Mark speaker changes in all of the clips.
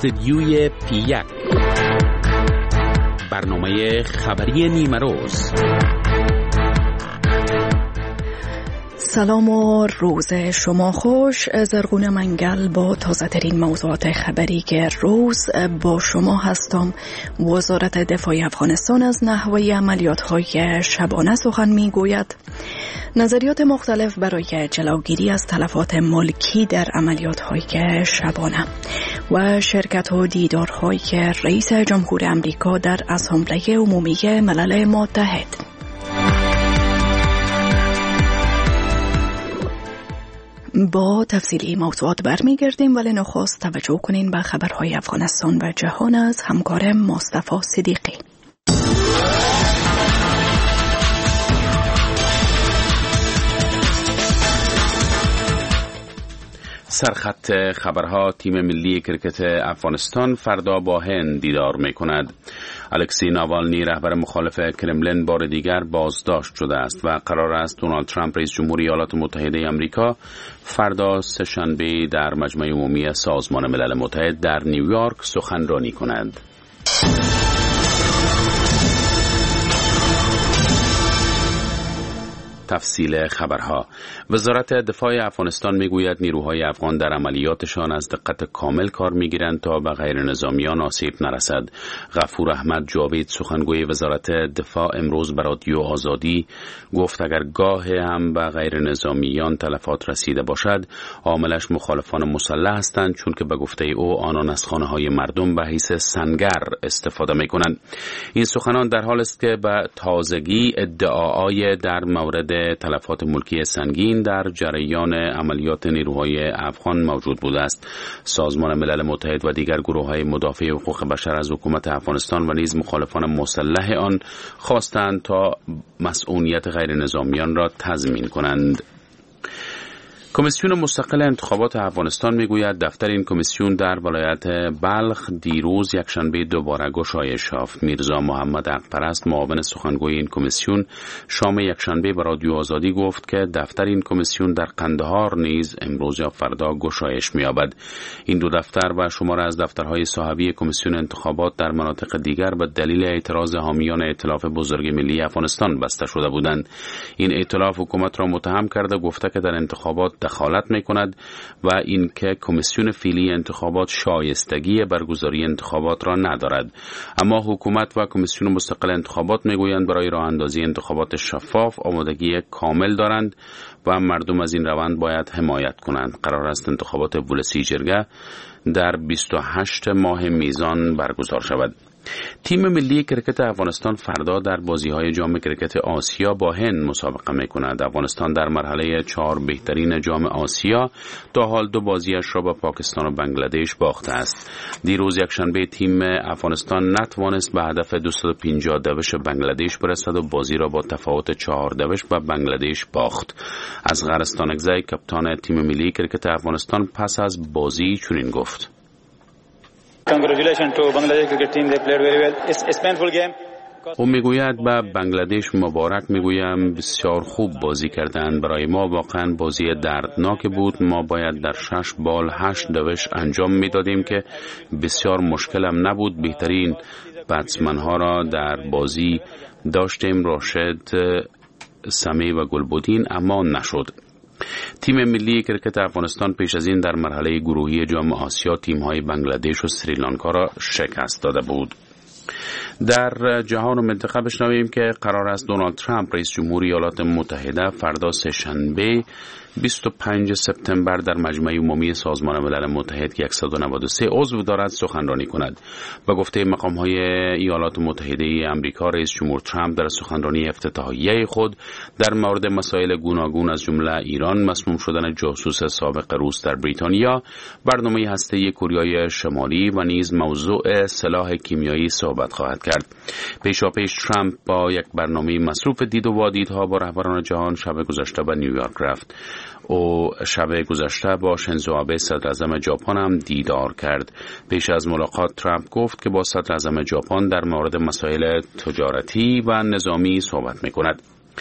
Speaker 1: استدیوی پی1 برنامه خبری نیمه روز.
Speaker 2: سلام و روز شما خوش. زرغون منگل با تازه ترین موضوعات خبری که روز با شما هستم. وزارت دفاع افغانستان از نحوه عملیات‌های شبانه سخن می‌گوید. نظریات مختلف برای جلوگیری از تلفات ملکی در عملیات‌های شبانه و شرکت و دیدارهای رئیس جمهور آمریکا در اسامبله عمومی ملل متحد. با تفصیلی موضوعات برمیگردیم، ولی نخست توجه کنین به خبرهای افغانستان و جهان از همکار مصطفی صدیقی.
Speaker 1: سرخط خبرها: تیم ملی کرکت افغانستان فردا با هند دیدار می‌کند. الکسی ناوالنی رهبر مخالف کرملین بار دیگر بازداشت شده است و قرار است دونالد ترامپ رئیس جمهوری ایالات متحده آمریکا فردا سه‌شنبه در مجمع عمومی سازمان ملل متحد در نیویورک سخنرانی کند. تفصیل خبرها: وزارت دفاع افغانستان میگوید نیروهای افغان در عملیاتشان از دقت کامل کار میگیرند تا به غیر نظامیان آسیب نرسد. غفور احمد جاوید سخنگوی وزارت دفاع امروز به رادیو آزادی گفت اگر گاه هم به غیر نظامیان تلفات رسیده باشد عاملش مخالفان مسلح هستند، چون که به گفته او آنان از خانه‌های مردم به حیث سنگر استفاده میکنند. این سخنان در حال است که به تازگی ادعاهای در مورد تلفات ملکی سنگین در جریان عملیات نیروهای افغان موجود بوده است. سازمان ملل متحد و دیگر گروه‌های مدافع حقوق بشر از حکومت افغانستان و نیز مخالفان مسلح آن خواستند تا مسئولیت غیر نظامیان را تضمین کنند. کمیسیون مستقل انتخابات افغانستان میگوید دفتر این کمیسیون در ولایت بلخ دیروز یکشنبه دوباره گشایش یافت. میرزا محمد حقپرست معاون سخنگوی این کمیسیون شام یکشنبه به رادیو آزادی گفت که دفتر این کمیسیون در قندهار نیز امروز یا فردا گشایش می‌یابد. این دو دفتر و شمار از دفترهای صاحبی کمیسیون انتخابات در مناطق دیگر به دلیل اعتراض حامیان ائتلاف بزرگ ملی افغانستان بسته شده بودند. این ائتلاف حکومت را متهم کرده گفته که در انتخابات دخالت می‌کند و اینکه کمیسیون فعلی انتخابات شایستگی برگزاری انتخابات را ندارد. اما حکومت و کمیسیون مستقل انتخابات میگویند برای راه اندازی انتخابات شفاف آمادگی کامل دارند و مردم از این روند باید حمایت کنند. قرار است انتخابات ولسی جرگه در 28 ماه میزان برگزار شود. تیم ملی کرکت افغانستان فردا در بازی‌های جام کرکت آسیا با هند مسابقه می‌کند. افغانستان در مرحله 4 بهترین جام آسیا تا حال 2 بازیش را با پاکستان و بنگلادش باخته است. دیروز یکشنبه تیم افغانستان نتوانست به هدف 250 دوش بنگلادش برسد و بازی را با تفاوت 4 دوش به بنگلادش باخت. از غرستانکزی کاپیتان تیم ملی کرکت افغانستان پس از بازی چنین گفت:
Speaker 3: Congratulations to Bangladesh cricket team. They played very well. It's painful game.
Speaker 1: او میگوید به بنگلادش مبارک میگویم، بسیار خوب بازی کردند. برای ما واقعا بازی دردناک بود. ما باید در 6 بال 8 دوش انجام میدادیم که بسیار مشکلم نبود. بهترین بتسمن ها را در بازی داشتیم، راشد، سمی و گلبودین، اما نشد. تیم ملی کرکت افغانستان پیش از این در مرحله گروهی جام آسیا تیم‌های بنگلادش و سریلانکا را شکست داده بود. در جهان و منطقه بشنویم که قرار است دونالد ترامپ رئیس جمهوری ایالات متحده فردا سه‌شنبه 25 سپتامبر در مجمع عمومی سازمان ملل متحد که 193 عضو دارد سخنرانی کند. به گفته مقام‌های ایالات متحده آمریکا، رئیس جمهور ترامپ در سخنرانی افتتاحیه خود در مورد مسائل گوناگون از جمله ایران، مسموم شدن جاسوس سابق روس در بریتانیا، برنامه هسته‌ای کره شمالی و نیز موضوع سلاح کیمیایی صحبت خواهد کرد. پیشاپیش ترامپ با یک برنامه مصروف دید و وادیدها با رهبران جهان شب گذشته به نیویورک رفت. او شب گذشته با شینزو آبه صدر اعظم ژاپن هم دیدار کرد. پیش از ملاقات ترامپ گفت که با صدر اعظم ژاپن در مورد مسائل تجارتی و نظامی صحبت می‌کند.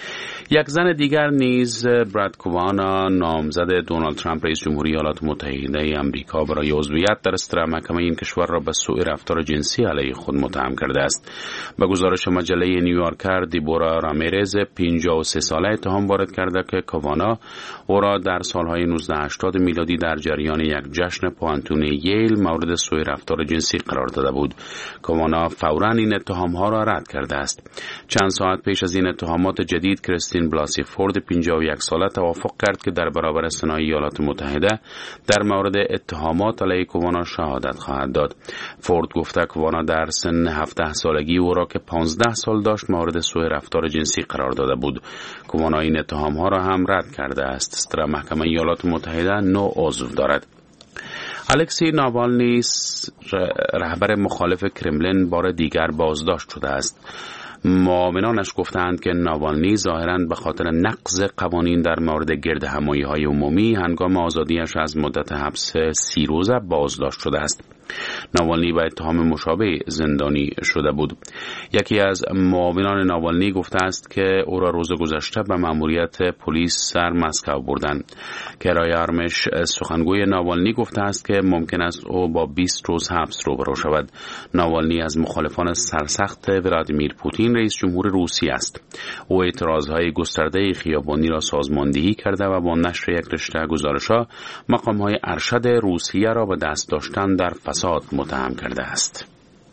Speaker 1: یک زن دیگر نیز براد کوانا نامزد دونالد ترامپ رئیس جمهوری ایالات متحده آمریکا برای عضویت در استرا محکمه این کشور را به سوء رفتار جنسی علیه خود متهم کرده است. به گزارش مجله نیویورکر دیبورا رامیرز 53 ساله اتهام وارد کرده که کوانا او را در سالهای 1980 میلادی در جریان یک جشن پوانتون ییل مورد سوء رفتار جنسی قرار داده بود. کوانا فوراً این اتهام‌ها را رد کرده است. چند ساعت پیش از این اتهامات جدید کریستین بلاسی فورد 51 ساله توافق کرد که در برابر سنای ایالات متحده در مورد اتهامات علیه کوانا شهادت خواهد داد. فورد گفته کوانا در سن 17 سالگی او را که 15 سال داشت مورد سوء رفتار جنسی قرار داده بود. کوانا این اتهام‌ها را هم رد کرده است. استرا محکمه ایالات متحده 9 عضو دارد. الکسی ناوالنی رهبر مخالف کرملین بار دیگر بازداشت شده است. معاونانش گفتند که ناوالنی ظاهراً به خاطر نقض قوانین در مورد گردهمایی‌های عمومی هنگام آزادیش از مدت حبس 30 روزه بازداشت شده است. ناوالنی به اتهام مشابه زندانی شده بود. یکی از معاونان ناوالنی گفته است که او را روز گذشته به مأموریت پلیس سر مسکو بردند. کرای آرمش سخنگوی ناوالنی گفته است که ممکن است او با 20 روز حبس روبرو شود. ناوالنی از مخالفان سرسخت ولادیمیر پوتین رئیس جمهور روسیه است. او اعتراضهای گسترده خیابانی را سازماندهی کرده و با نشر یک رشته گزارش‌ها مقام‌های ارشد روسیه را به دست داشتن در فساد متهم کرده است.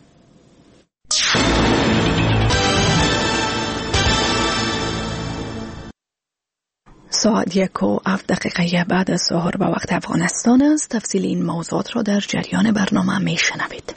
Speaker 2: ساعت 1:07 بعد از ظهر به وقت افغانستان است. تفصیل این موضوعات را در جریان برنامه میشنوید.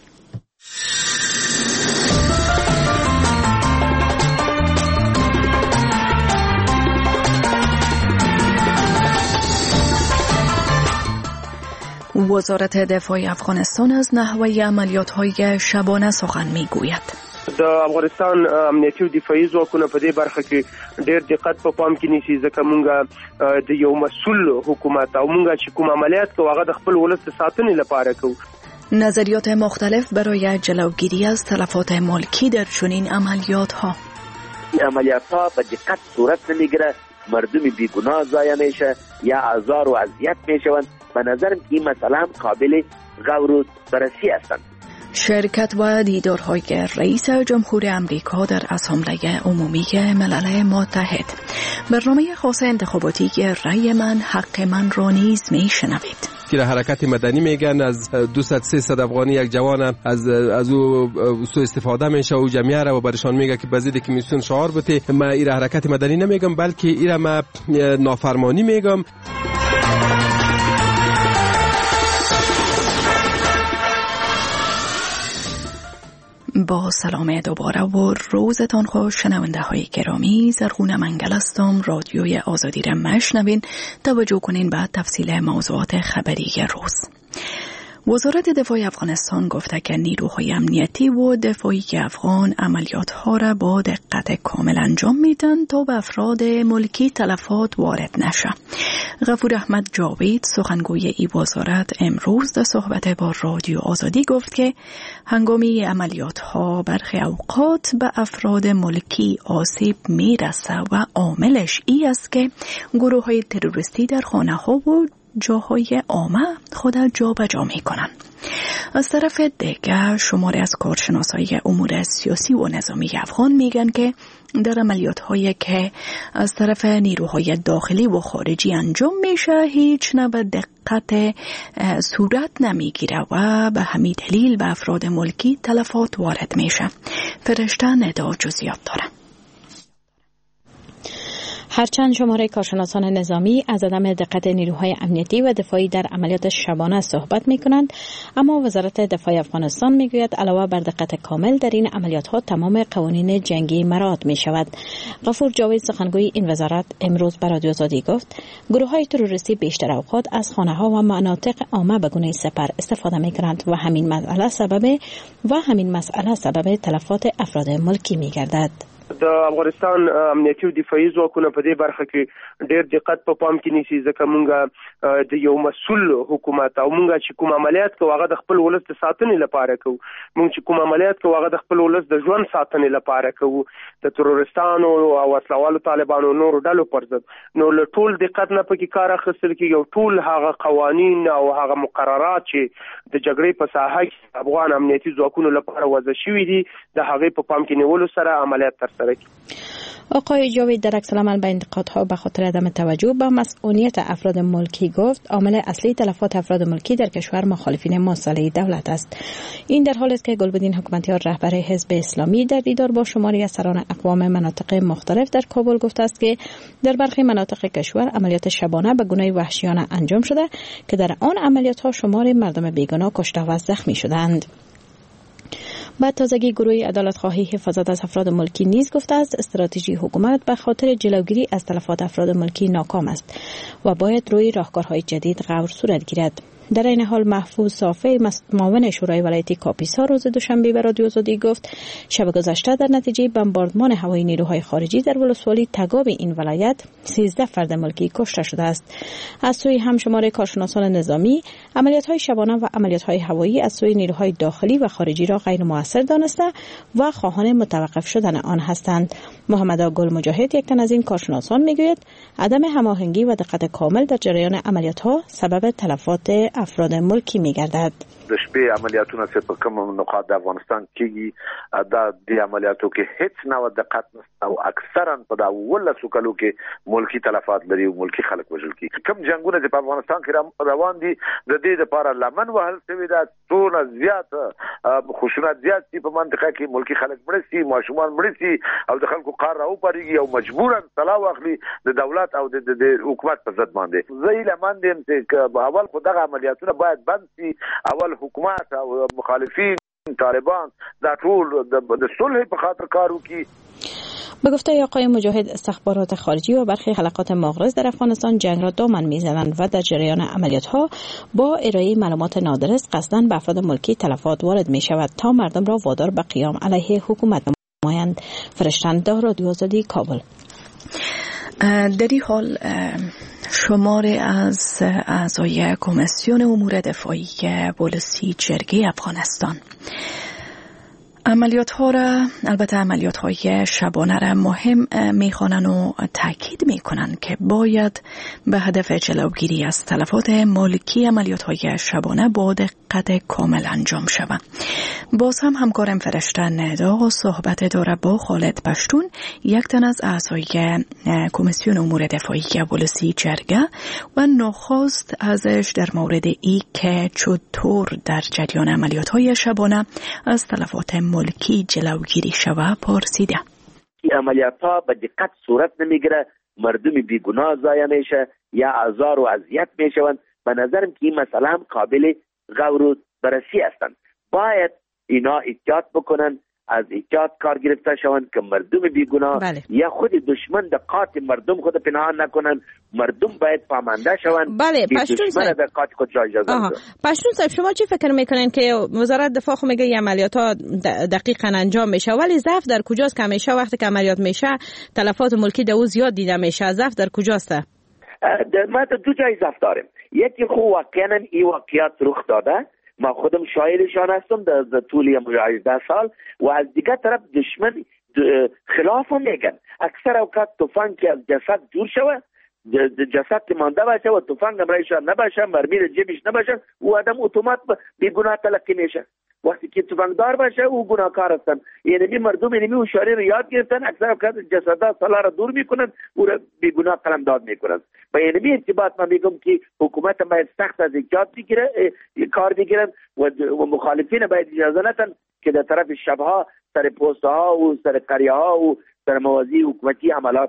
Speaker 2: وزارت دفاع افغانستان از نحوه عملیات‌های شبانه سخن می‌گوید.
Speaker 4: د افغانستان امنیتي او دفاعي ځواکونه په دې برخه کې ډېر دقت په پام کې نیسي ځکه مونږ د یو مسؤل حکومت او مونږ چې کوم عملیات کوو هغه د خپل ولس د ساتنې لپاره کوو.
Speaker 2: نظریات مختلف برای جلوگیری از تلفات مالکی در چنین عملیات‌ها.
Speaker 5: این عملیات‌ها به دقت صورت نمی‌گیره، مردم بیگناه ضایع میشه یا آزار و اذیت میشوند. به نظرم این مسئله قابل غور و بررسی هستند.
Speaker 2: شرکت و دیدارهای رئیس جمهور امریکا در اسامبله عمومی ملل متحد. برنامه خاص انتخاباتی رأی من حق من را نیز میشنوید.
Speaker 6: که حرکت مدنی میگن از 200-300 افغانی یک جوان از او سوء استفاده میشه و جمعیت را برشان میگه که بزیده که میسون شعار بته. من این حرکت مدنی نمیگم بلکه این ما نافرمانی میگم.
Speaker 2: با سلام دوباره و روزتان خوش شنونده های گرامی. زرغون منگل هستم. رادیوی آزادی را مشنوین. توجه کنین به تفصیل موضوعات خبری روز. وزارت دفاع افغانستان گفته که نیروهای امنیتی و دفاعی افغان عملیات‌ها را با دقت کامل انجام میدن تا به افراد ملکی تلفات وارد نشه. غفور احمد جاوید سخنگوی این وزارت امروز در صحبت با رادیو آزادی گفت که هنگامی عملیات‌ها برخی اوقات به افراد ملکی آسیب میرسه و عاملش ای است که گروه‌های تروریستی در خانه‌ها و جاهای عامه خود جا به جا می کنند. از طرف دیگر شماری از کارشناسای امور سیاسی و نظامی افغان میگن که در عملیات‌هایی که از طرف نیروهای داخلی و خارجی انجام میشه هیچ نوع دقت صورت نمیگیره و به همین دلیل به افراد ملکی تلفات وارد میشه. فرشته ندا جزئیات داره.
Speaker 7: هرچند شماره کارشناسان نظامی از عدم دقت نیروهای امنیتی و دفاعی در عملیات شبانه صحبت می کنند، اما وزارت دفاع افغانستان می گوید علاوه بر دقت کامل در این عملیات ها تمام قوانین جنگی مراعات می شود. غفور جاوید سخنگوی این وزارت امروز به رادیو آزادی گفت گروه های تروریستی بیشتر اوقات از خانه ها و مناطق عامه به گونه سپر استفاده می کنند و همین مسئله سبب تلفات افراد ملکی می گردد.
Speaker 4: د افغانستان امنیتي او دفاعي ځواکونه په دې برخه کې ډېر دقت په پام کې نیسي ځکه مونږ د یو مسؤل حکومت او مونږ چې کوم عملیات کوو هغه د خپل ولس د ساتنې لپاره کوو. مونږ چې کوم عملیات کوو هغه د خپل ولس د ژوند ساتنې لپاره کوو، د تروریستانو او وسلوالو طالبانو نورو ډلو پر ضد. نو له ټول دقت نه پکې کار اخیستل کېږي او ټول هغه قوانین او هغه مقررات چې د جګړې په ساحه کې افغان امنیتي ځواکونو لپاره وضع شوي دي د هغې په پام کې نیولو سره عملیات ترسره.
Speaker 7: آقای جاوید در عکس العمل به انتقادها به خاطر عدم توجه به مسئولیت افراد ملکی گفت عامل اصلی تلفات افراد ملکی در کشور مخالفین مسئله دولت است. این در حالی است که گلبدین حکمتیار رهبر حزب اسلامی در دیدار با شماری از سران اقوام مناطق مختلف در کابل گفته است که در برخی مناطق کشور عملیات شبانه به گونه وحشیانه انجام شده که در آن عملیات ها شمار مردم بیگناه کشته و زخمی شدند. بعد تازگی گروه عدالت خواهی حفاظت از افراد ملکی نیز گفته است استراتژی حکومت به خاطر جلوگیری از تلفات افراد ملکی ناکام است و باید روی راهکارهای جدید غور صورت گیرد. در این حال محفوظ صافی معاون شورای ولایتی کاپیسا روز دوشنبه به رادیو آزادی گفت شب گذشته در نتیجه بمباردمان هوایی نیروهای خارجی در ولسوالی تگاب این ولایت 13 فرد ملکی کشته شده است. از سوی همشمار کارشناسان نظامی عملیات‌های شبانه و عملیات‌های هوایی از سوی نیروهای داخلی و خارجی را غیر مؤثر دانسته و خواهان متوقف شدن آن هستند. محمد گل مجاهد یک تن از این کارشناسان میگوید عدم هماهنگی و دقت کامل در جریان عملیات‌ها سبب تلفات افراد ملکی می‌گردد.
Speaker 8: د شپې عملیاتونه چې په کوم نقاط د افغانستان کېږي د عملیاتو کې هیڅ نه دقت نشته او اکثرا په دا ولسو کلو کې ملکی تلفات لري او ملکی خلک وژل کیږي. کوم جنگونه چې په افغانستان کې روان دي د دې لپاره لمن وهل شوی دا څونه زیات خشونت زیات دي په منطقه کې ملکی خلک مړ شي، ماشومان مړ شي او د خلکو قار راوپاريږي او مجبورا طلا واخلي د دولت او د حکومت په ضد باندې. زه لمن دیم چې اول خدغه عملیاتونه باید بند شي، اول حکومت او مخالفین طالبان در طول د صلح په خاطر کار وکړي.
Speaker 7: به گفته آقای مجاهد استخبارات خارجی و برخی حلقات مغرض در افغانستان جنگ را دامن میزنند و در جریان عملیات‌ها با ارائه معلومات نادرست قصداً به افراد ملکی تلفات وارد می شود تا مردم را وادار به قیام علیه حکومت نمایند. فرشتند رادیو آزادی کابل.
Speaker 2: در این حال شماری از اعضای کمیسیون امور دفاعی پلیسی جرگه افغانستان البته عملیات های شبانه را مهم میخوانند و تاکید میکنند که باید به هدف جلوگیری از تلفات ملکی عملیات های شبانه با دقت کامل انجام شود. باز هم همکارم فرشته ندا صحبت داره با خالد پشتون، یک تن از اعضای کمیسیون امور دفاعی پلیسی جرگه و نخست ازش در مورد ای که چطور در جریان عملیات های شبانه از تلفات ملکی جلوگیری شود پرسیده.
Speaker 5: این عملیات ها به دقت صورت نمیگیره، مردم بیگناه ضایع میشه یا آزار و اذیت میشوند. به نظرم که این مسئله هم قابل غور و بررسی هستند. باید اینا احتیاط بکنن، از احتیاط کار گرفته شوند که مردم بیگناه یا خود دشمن دقات مردم خود پنهان نکنن. مردم باید پامانده شوند.
Speaker 7: بله پشتون صاحب
Speaker 5: دقات خود جا اجازه بده.
Speaker 7: پشتون صاحب شما چی فکر میکنین که وزارت دفاع خو میگه عملیات ها دقیقاً انجام میشه، ولی ضعف در کجاست که همیشه وقتی که عملیات میشه تلفات ملکی دو زیاد دیده میشه؟ ضعف در کجاست؟
Speaker 5: ما دو جای ضعف داریم. یکی خو واقعا این واقعیت رخ داده، ما خودم شاهدشان هستم در طول 18 سال و از دیگه طرف دشمن خلاف هم میگن. اکثر اوقات تفنگ که از جسد جور شوه، جسد که مانده باشه و تفنگ هم رایش نباشه، مرمی را جیبش نباشه، او آدم اتومات بیگناه تلقی میشه. وقتی که تفنگدار باشه او گناهکار هستن. یعنی مردم اینمی هوشیاری رو یاد گرفتن، اکثر اوقات جسدها سلا را دور میکنن، او را بیگناه قلمداد میکنن. و اینمی ارتباط من میگم که حکومت باید سخت از احتیاط بگیره، کار بگیرن و مخالفین باید اجازه ندن که در طرف شبها سر پوسته ها و سر قریه ها و در موازی حکومتی عملات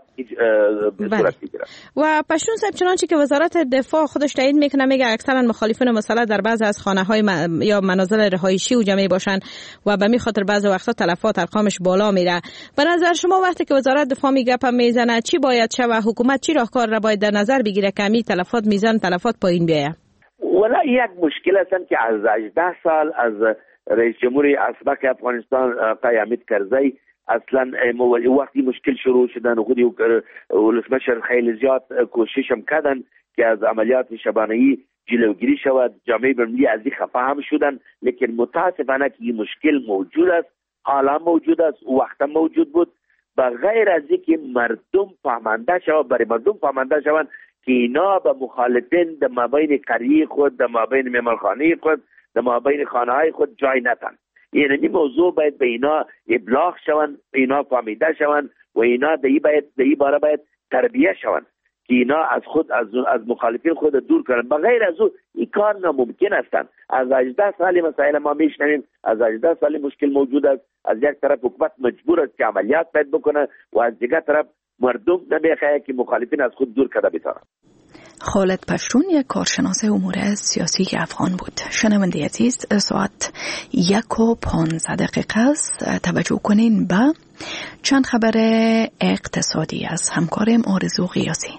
Speaker 5: صورت بگیرن.
Speaker 7: و پشتون صاحب چنانچه که وزارت دفاع خودش تایید میکنه، میگه اکثرا مخالفین مسلح در بعض از خانه های یا منازل رهایشی و جمعی باشن و به می خاطر بعضی وقتا تلفات ارقامش بالا میره. به نظر شما وقتی که وزارت دفاع میگه میزنه چی باید شه و حکومت چی راهکار را باید در نظر بگیره که می تلفات میزان تلفات پایین بیایه؟
Speaker 5: ولی یک مشکل است که از 18 سال از رئیس جمهوری اسبق افغانستان آقای حمید کرزی اصلا وقتی مشکل شروع شدن و خودی ولسمشر خیلی زیاد کوشش هم کردن که از عملیات شبانه‌ای جلوگیری شود. جامعه بین‌المللی از این خفه هم شدن، لیکن متاسفانه که این مشکل موجود است، حالا موجود است، وقتا موجود بود. بغیر از اینکه مردم فهمانده شود، برای مردم فهمانده شوند که اینا به مخالفین در مابین قریه خود، در مابین مهمانخانه خود، در مابین خانه های خود جای نتن. یعنی این موضوع باید به اینا ابلاغ شوند، اینا فهمیده شوند و اینا در این باره باید تربیه شوند که اینا از خود از مخالفین خود دور کنند. بغیر از او این کار ناممکن است. از 18 سال مسائل ما میشنویم، از 18 سال مشکل موجود است. از یک طرف حکومت مجبور است که عملیات باید بکنه و از دیگر طرف مردم نمیخواهند که مخالفین از خود دور کرده بتوانند.
Speaker 2: خالد پشتون یک کارشناس امور سیاسی افغان بود. شنونده عزیز، ساعت 1:15 است. توجه کنین به چند خبر اقتصادی از همکارم آرزو قیاسی.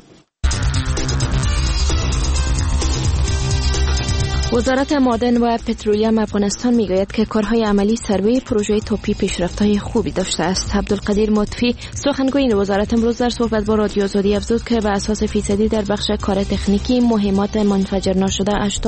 Speaker 9: وزارت معدن و پترولیم افغانستان میگوید که کارهای عملی سروی پروژه توپی پیشرفت‌های خوبی داشته است. عبدالقدیر مطفی سخنگوی وزارت امروز در صحبت با رادیو آزادی افزود که به اساس فیصدی در بخش کار تکنیکی مهمات منفجر ناشده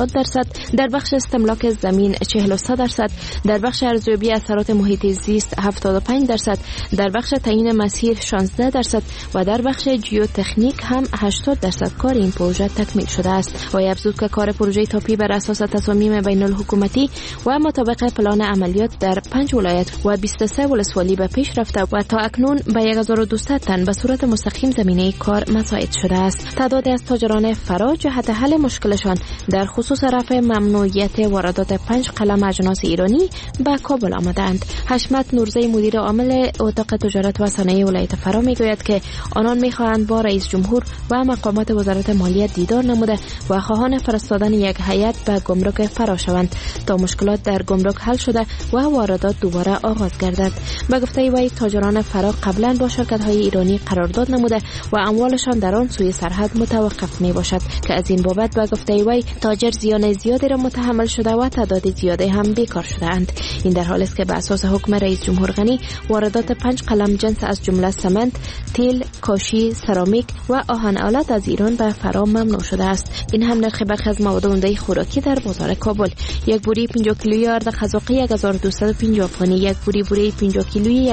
Speaker 9: 80%، در بخش استملاک زمین 43%، در بخش ارزیابی اثرات محیط زیست 75%، در بخش تعیین مسیر 16% و در بخش جیوتکنیک هم 80% کار این پروژه تکمیل شده است. و افزود که کار پروژه توپی بر اساس تصامیم بین الحکومتی و مطابق پلان عملیات در 5 ولایت و 23 ولسوالی به پیش رفته و تا اکنون به 1200 تن به صورت مستقیم زمینه کار مساعد شده است. تعدادی از تاجران فرا جهت حل مشکلشان در خصوص رفع ممنوعیت واردات 5 قلم اجناس ایرانی به کابل آمدند. حشمت نورزی مدیر عامل اتاق تجارت و صنایع ولایت فرا میگوید که آنان میخواهند با رئیس جمهور و مقامات وزارت مالیه دیدار نموده و خواهان فرستادن یک هیئت به گمرک فرا شوند تا مشکلات در گمرک حل شده و واردات دوباره آغاز گردد. به گفته وی تاجران فرا قبلا با شرکت‌های ایرانی قرارداد نموده و اموالشان در آن سوی سرحد متوقف می باشد که از این بابت به گفته وی تاجر زیان زیادی را متحمل شده و تعداد زیادی هم بیکار شده اند. این در حالی است که به اساس حکم رئیس جمهور غنی واردات 5 قلم جنس از جمله سمنت، تیل، کاشی، سرامیک و آهن آلات از ایران به فرا ممنوع شده است. این هم نرخ برخی از مواد عمده خوراکی در بازار کابل. یک بوری 50 کیلویی آرد خزاقی 1250 افغانی، یک بوری 50 کیلویی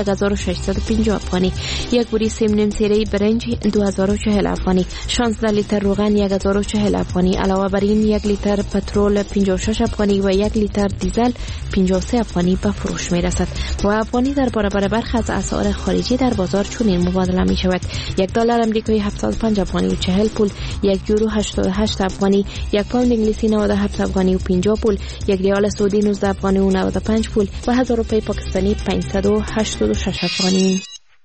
Speaker 9: 1650 افغانی، یک بوری سیم نیم سیره برنج 2040 افغانی، 16 لیتر روغن 1040 افغانی. علاوه بر این 1 لیتر پترول 56 افغانی و 1 لیتر دیزل 53 افغانی به فروش می رسد. و افغانی در برابر برخی از اسعار خارجی در بازار چنین مبادله می شود: $1 آمریکایی 705 افغانی و 40 پول، 1 یورو 88 افغانی، 1 پوند انگلیسی 97 افغانی و 50 پول، 1 ریال سعودی 19 افغانی و 95 پول و 1000 روپیه پاکستانی 586 افغانی.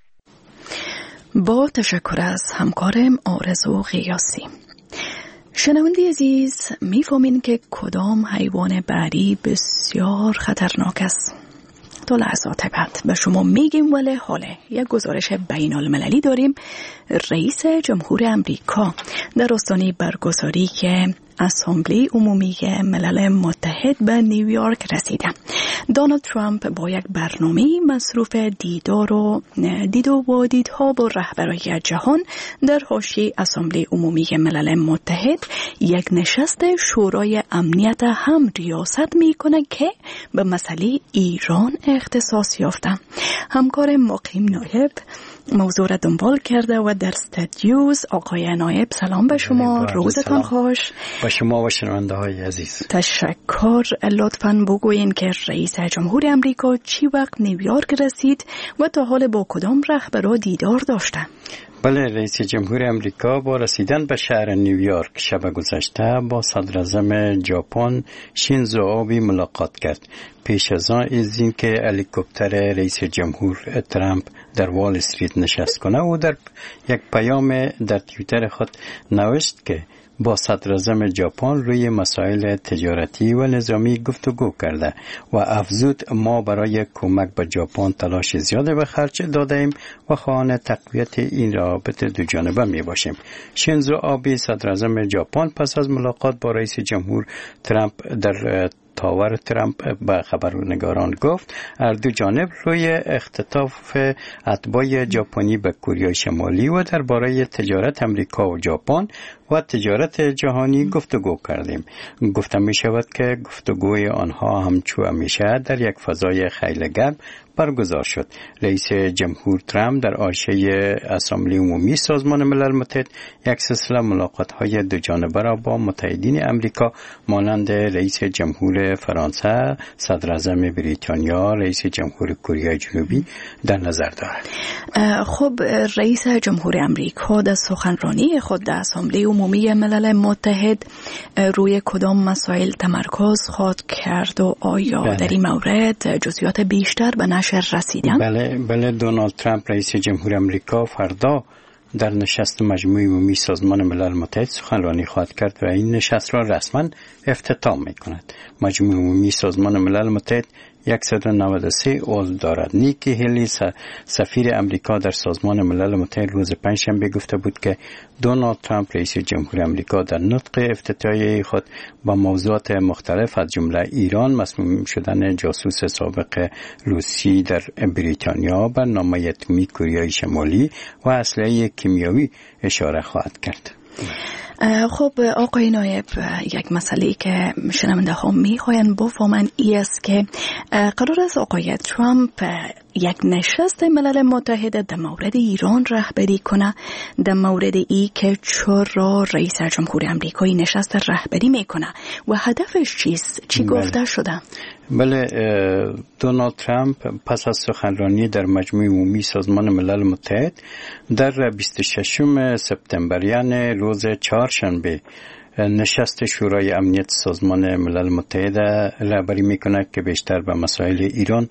Speaker 2: با تشکر از همکارم آرزو قیاسی. شنونده عزیز، می‌فهمین که کدام حیوان بری بسیار خطرناک است. تا لحظات بعد به شما میگیم، ولی حالا یک گزارش بین المللی داریم. رئیس جمهور امریکا در آستانه برگزاری که اسامبله عمومی ملل متحد به نیویورک رسیده. دونالد ترامپ با یک برنامه مصروف دیدها با رهبران جهان در حاشیه اسامبله عمومی ملل متحد یک نشست شورای امنیت هم ریاست میکنه که به مسئله ایران اختصاص یافته. همکار مقیم نایب موضوع را دنبال کرده و در استودیوز. آقای نایب سلام به شما، روزتان خوش.
Speaker 10: با شما و شنونده های عزیز
Speaker 2: تشکر. لطفاً بگوین که رئیس جمهور امریکا چی وقت نیویورک رسید و تا حال با کدام رهبران دیدار داشته؟
Speaker 10: بله، رئیس جمهور امریکا با رسیدن به شهر نیویورک شب گذشته با صدر اعظم ژاپن شینزو آبی ملاقات کرد. پیش از این که هلیکوپتر رئیس جمهور ترامپ در وال استریت نشست کنه و در یک پیام در توییتر خود نوشت که با صدر اعظم ژاپن روی مسائل تجارتی و نظامی گفتگو کرده و افزود ما برای کمک به ژاپن تلاش زیاده به خرج داده ایم و خواهان تقویت این روابط دو جانبه می باشیم. شینزو آبی صدر اعظم ژاپن پس از ملاقات با رئیس جمهور ترامپ در تاور ترامپ به خبرنگاران گفت هر دو جانب روی اختطاف اتباع ژاپنی به کره شمالی و درباره تجارت امریکا و ژاپن و تجارت جهانی گفتگو کردیم. گفته می شود که گفتگوی آنها همچو همیشه در یک فضای خیلی گرم برگزار شد. رئیس جمهور ترامپ در عرشه اسامبله عمومی سازمان ملل متحد یک سلسله ملاقات‌های دو جانبه را با متحدین امریکا مانند رئیس جمهور فرانسه، صدر اعظم بریتانیا، رئیس جمهور کره جنوبی در نظر دارد.
Speaker 2: خب رئیس جمهور امریکا در سخنرانی خود در اسامبله عمومی ملل متحد روی کدام مسائل تمرکز خواهد کرد و آیا در این مورد جزئیات بیشتر به نشر رسیدن؟
Speaker 10: بله دونالد ترامپ رئیس جمهور امریکا فردا در نشست مجمع عمومی سازمان ملل متحد سخنرانی خواهد کرد و این نشست را رسما افتتاح می‌کند. مجمع عمومی سازمان ملل متحد 193 عضو دارد. نیکی هیلی سفیر امریکا در سازمان ملل متحد روز پنجشنبه گفته بود که دونالد ترامپ رئیس جمهور امریکا در نطق افتتاحیه خود با موضوعات مختلف از جمله ایران، مسموم شدن جاسوس سابق روسی در بریتانیا، برنامه اتمی کره شمالی و اسلحه کیمیایی اشاره خواهد کرد.
Speaker 2: خب آقای نایب، یک مسئله که شنونده ها میخواین بفهمن ای است که قرار است آقای ترامپ یک نشست ملل متحد در مورد ایران رهبری کنه، در مورد ای که چرا رئیس جمهور امریکایی نشست رهبری میکنه و هدفش چیست؟ چی گفته شده؟
Speaker 10: بله، دونالد ترامپ پس از سخنرانی در مجمع عمومی سازمان ملل متحد در 26 سپتامبر یعنی روز چهارشنبه نشست شورای امنیت سازمان ملل متحد رهبری میکنه که بیشتر به مسائل ایران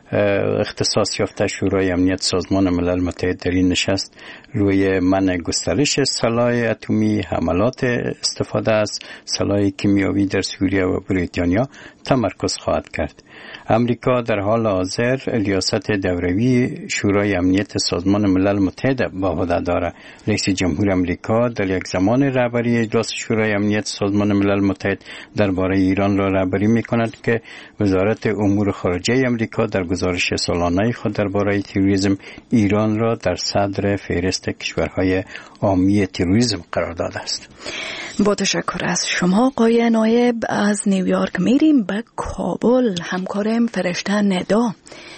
Speaker 10: اختصاص یافته. شورای امنیت سازمان ملل متحد در این نشست روی منع گسترش سلاح اتمی، حملات استفاده از سلاح کیمیایی در سوریه و بریتانیا تمرکز خواهد کرد. امریکا در حال حاضر ریاست دوره‌ای شورای امنیت سازمان ملل متحد به عهده دارد. رئیس جمهور امریکا در یک زمان رهبری اجلاس شورای امنیت سازمان ملل متحد درباره ایران را رهبری می‌کند که وزارت امور خارجه امریکا در گزارش سالانه خود درباره تروریسم ایران را در صدر فهرست کشورهای حامی تروریسم قرار داده است.
Speaker 2: با تشکر از شما آقای نایب. از نیویورک میریم به کابل. همکارم فرشته ندا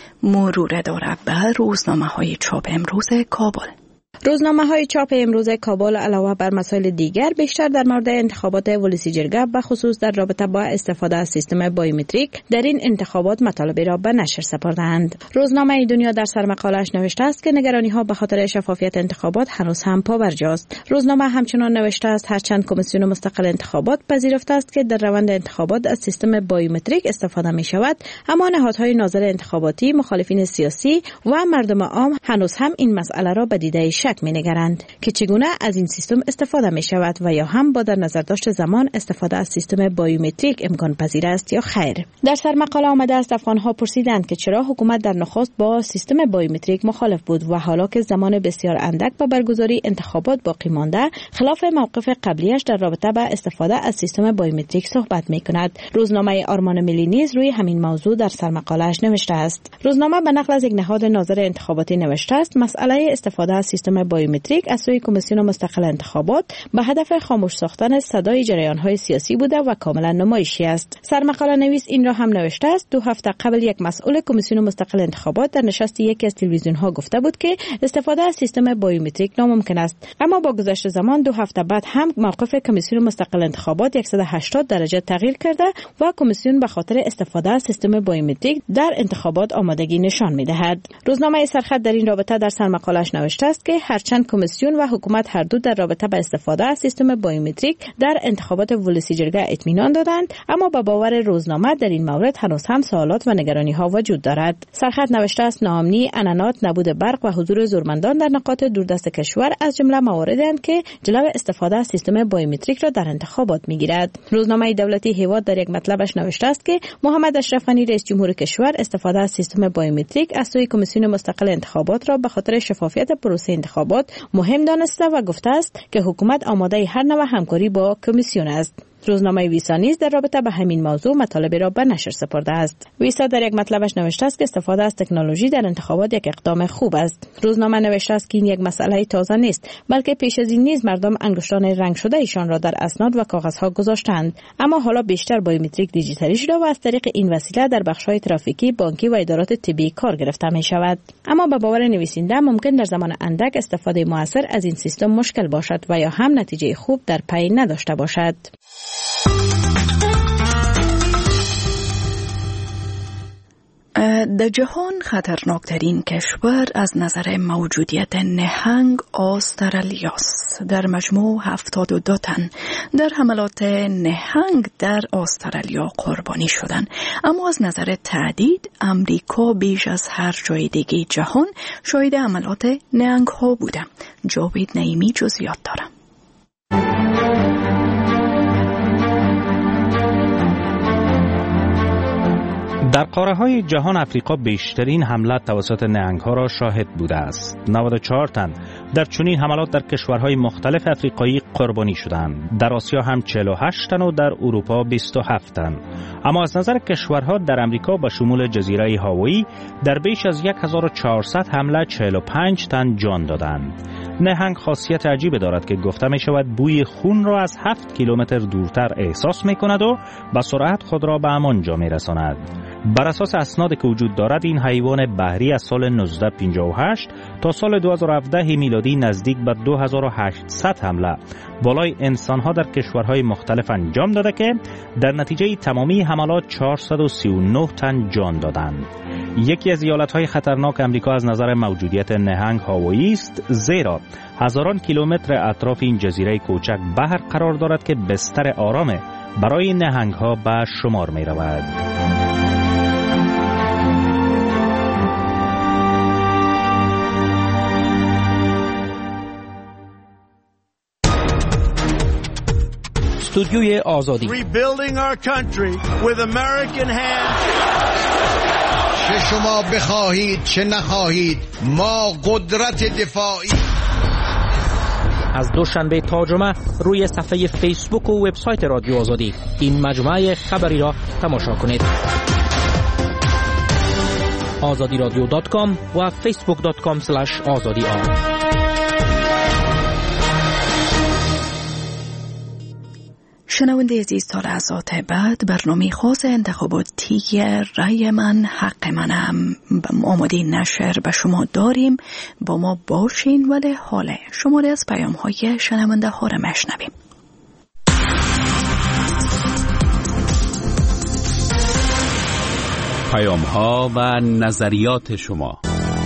Speaker 2: مرور داره به روزنامه‌های چاپ امروز کابل.
Speaker 7: روزنامه‌های چاپ امروز کابل علاوه بر مسائل دیگر بیشتر در مورد انتخابات ولسی جرگه به خصوص در رابطه با استفاده از سیستم بایومتریک در این انتخابات مطالبی را به نشر سپردند. روزنامه دنیا در سرمقاله‌اش نوشته است که نگرانی‌ها به خاطر شفافیت انتخابات هنوز هم پابرجاست. روزنامه همچنان نوشته است هرچند کمیسیون مستقل انتخابات پذیرفته است که در روند انتخابات از سیستم بایومتریک استفاده می‌شود، اما نهادهای ناظر انتخاباتی، مخالفین سیاسی و مردم عام هنوز هم این مسئله را به دیده شک می‌نگرند که چگونه از این سیستم استفاده می‌شود و یا هم با در نظر داشت زمان استفاده از سیستم بایومتریک امکان پذیر است یا خیر. در سر مقاله آمده است افغان‌ها پرسیدند که چرا حکومت در نخست با سیستم بایومتریک مخالف بود و حالا که زمان بسیار اندک با برگزاری انتخابات باقی مانده خلاف موقف قبلیش در رابطه با استفاده از سیستم بایومتریک صحبت می‌کند. روزنامه آرمان ملی نیز روی همین موضوع در سر مقاله‌اش نوشته است. روزنامه به نقل از یک نهاد ناظر انتخاباتی نوشته است مسئله استفاده از سیستم بایومتریک از سوی کمیسیون مستقل انتخابات به هدف خاموش ساختن صدای جریان‌های سیاسی بوده و کاملا نمایشی است. سرمقاله نویس این را هم نوشته است 2 هفته قبل یک مسئول کمیسیون مستقل انتخابات در نشست یکی از تلویزیون‌ها گفته بود که استفاده از سیستم بایومتریک ناممکن است، اما با گذشت زمان 2 هفته بعد هم موقف کمیسیون مستقل انتخابات 180 درجه تغییر کرده و کمیسیون به خاطر استفاده از سیستم بایومتریک در انتخابات آمادگی نشان می‌دهد. روزنامه سرخط در این رابطه در سرمقاله‌اش نوشته است که هرچند کمیسیون و حکومت هر دو در رابطه با استفاده از سیستم بایومتریک در انتخابات ولسی جرگه اطمینان دادند، اما با باور روزنامه در این مورد هنوز هم سوالات و نگرانی‌ها وجود دارد. سرخط نوشته است ناامنی، عنعنات، نبود برق و حضور زورمندان در نقاط دوردست کشور از جمله مواردی اند که جلو استفاده از سیستم بایومتریک را در انتخابات می‌گیرد. روزنامه دولتی هیواد در یک مطلبش نوشته است که محمد اشرف غنی رئیس جمهور کشور استفاده از سیستم بایومتریک از سوی کمیسیون مستقل انتخابات را به خاطر شفافیت پروسه انتخابات مهم دانسته و گفته است که حکومت آماده هر نوع همکاری با کمیسیون است. روزنامه ویسا نیز در رابطه با همین موضوع مطالب را به نشر سپرده است. ویسا در یک مطلبش نوشته است که استفاده از تکنولوژی در انتخابات یک اقدام خوب است. روزنامه نوشته است که این یک مسئله تازه نیست، بلکه پیش از این نیز مردم انگشتان رنگ شده ایشان را در اسناد و کاغذها گذاشتند، اما حالا بیشتر بایومتریک دیجیتالی شده و از طریق این وسیله در بخش‌های ترافیکی، بانکی و ادارات طبی کار گرفته می شود. اما به باور نویسنده ممکن در زمان اندک استفاده موثر از این سیستم مشکل باشد و یا هم نتیجه خوب در پی نداشته باشد.
Speaker 2: در جهان خطرناکترین کشور از نظر موجودیت نهنگ استرالیاست. در مجموع 72 تن در حملات نهنگ در استرالیا قربانی شدند. اما از نظر تعداد امریکا بیش از هر جای دیگه جهان شاهد حملات نهنگ ها بوده. جاوید نعیمی جزئیات داره.
Speaker 11: در قاره‌های جهان افریقا بیشترین حمله توسط نهنگ‌ها را شاهد بوده است. 94 تن در چنین حملات در کشورهای مختلف افریقایی قربانی شدند. در آسیا هم 48 تن و در اروپا 27 تن. اما از نظر کشورها در امریکا با شمول جزیره هاوایی در بیش از 1400 حمله 45 تن جان دادند. نهنگ خاصیت عجیبی دارد که گفته می شود بوی خون را از 7 کیلومتر دورتر احساس می کند و با سرعت خود را به امان جا می رساند. بر اساس اسنادی که وجود دارد این حیوان بحری از سال 1958 تا سال 2017 میلادی نزدیک به 2800 حمله بالای انسانها در کشورهای مختلف انجام داده که در نتیجه تمامی حملات 439 تن جان دادند. یکی از ایالت‌های خطرناک امریکا از نظر موجودیت نهنگ هاوایی است، زیرا هزاران کیلومتر اطراف این جزیره کوچک بحر قرار دارد که بستر آرام برای نهنگ‌ها به شمار می‌رود.
Speaker 12: استودیوی آزادی.
Speaker 13: Rebuilding our country with American hands.
Speaker 14: چه شما بخواهید چه نخواهید ما قدرت دفاعی.
Speaker 12: از دوشنبه تا جمعه روی صفحه فیسبوک و وبسایت رادیو آزادی این مجموعه خبری را تماشا کنید. azadiradio.com و facebook.com/azadi.
Speaker 2: شنونده عزیز، تا لحظات بعد برنامه خاص انتخاباتی رای من حق منم آماده نشر به شما داریم. با ما باشین ولی حالا شماره از پیام های شنونده ها را مشنویم.
Speaker 1: پیام ها و نظریات شما.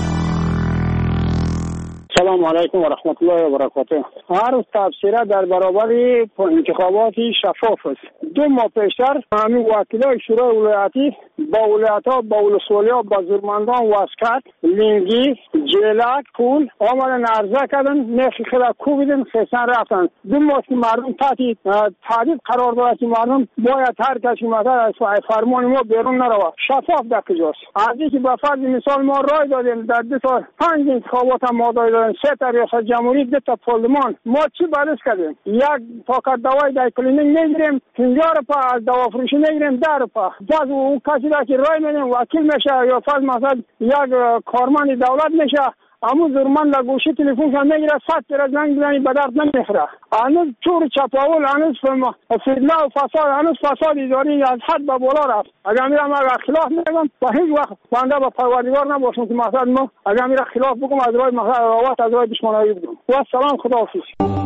Speaker 15: سلام علیکم و رحمت الله و برکاته. هر روز تبصره در برابر انتخابات شفاف است. 2 ماه پیشتر همین وکیلای شورای ولایتی با ولایت‌ها با ولسوالی‌ها با زورمندان واسکت لینگی جلک پول آمدن عرضه کردن نخی خیلی کوبیدن خیسن رفتن. 2 ماه که مردم تحدید قرار دارد که مردم باید هر کسی مثلا از فرمان ما بیرون نرود. شفاف در کجاست؟ از اینکه به فرض مثال ما رای دادیم در 2 تا 5 انتخابات هم ما دادیم 3 تا ریاست جمهوری 2 تا پارلمان ما چی بررس کردیم؟ یک پاکت دوای در کلینیک نگیریم 50 روپیه از دوا فروشی نگیریم 10 روپیه باز اون کسی که رای میدیم وکیل میشه یا فرض مثلا یک کارمند دولت میشه اما زورمند در گوشی تلفن هم میگیره 100 تیر زنگ بزنی به درد نمیخوره. هنوز چور چپاول هنوز فتنه و فساد هنوز فساد اداری از حد به بالا رفت. اگر میرم خلاف میگم با هیچ وقت بنده با پروردگار نباشم که مثلا ما اگر میرم خلاف بگم از راه مثلا راوت از راه دشمنایی بگم. و سلام خداحافظ.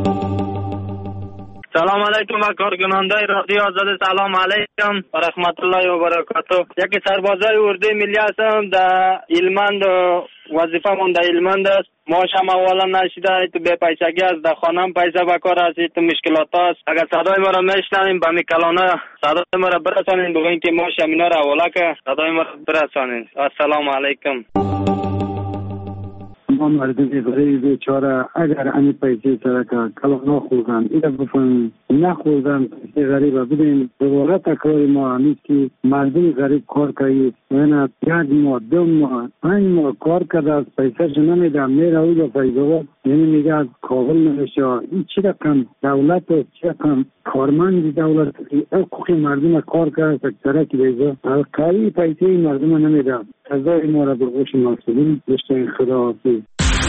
Speaker 16: سلام علیکم و کارگزاران رادیو آزادی. سلام علیکم و رحمت الله و برکاته. یکی سربازای اردوی ملی هستم در هلمند، وظیفه من در هلمند است. معاشم اولا نشیده تو بے پیسگی است، در خانم پیسه بکار است، تو مشکلات است. اگر صدای ما را میشنویم به می کلانه صدای ما را برسانین بگوین که معاشم اینا را حواله که صدای ما را برسانین. السلام علیکم.
Speaker 17: ما مردم برای بیچاره اگر همین پیسه سرکا کلا نخوردن ایده بفهمیم نخوردن پیسه غریبه بدین دوباره تکرار ما همیست که مردم غریب کار کنید یعنی 1 ماه 2 ماه 5 ماه کار کرده از پیسه شو نمیدم میره اوجا فیضاوات یعنی میگه از کابل نمیشه این چی رقم دولت و چی رقم کارمند دولت حقوق مردم کار کرده سکتره که بیزا کاری پیسه مردم نمیدم ازای ما را بگوش مسئولین بشتین خدا حافظ.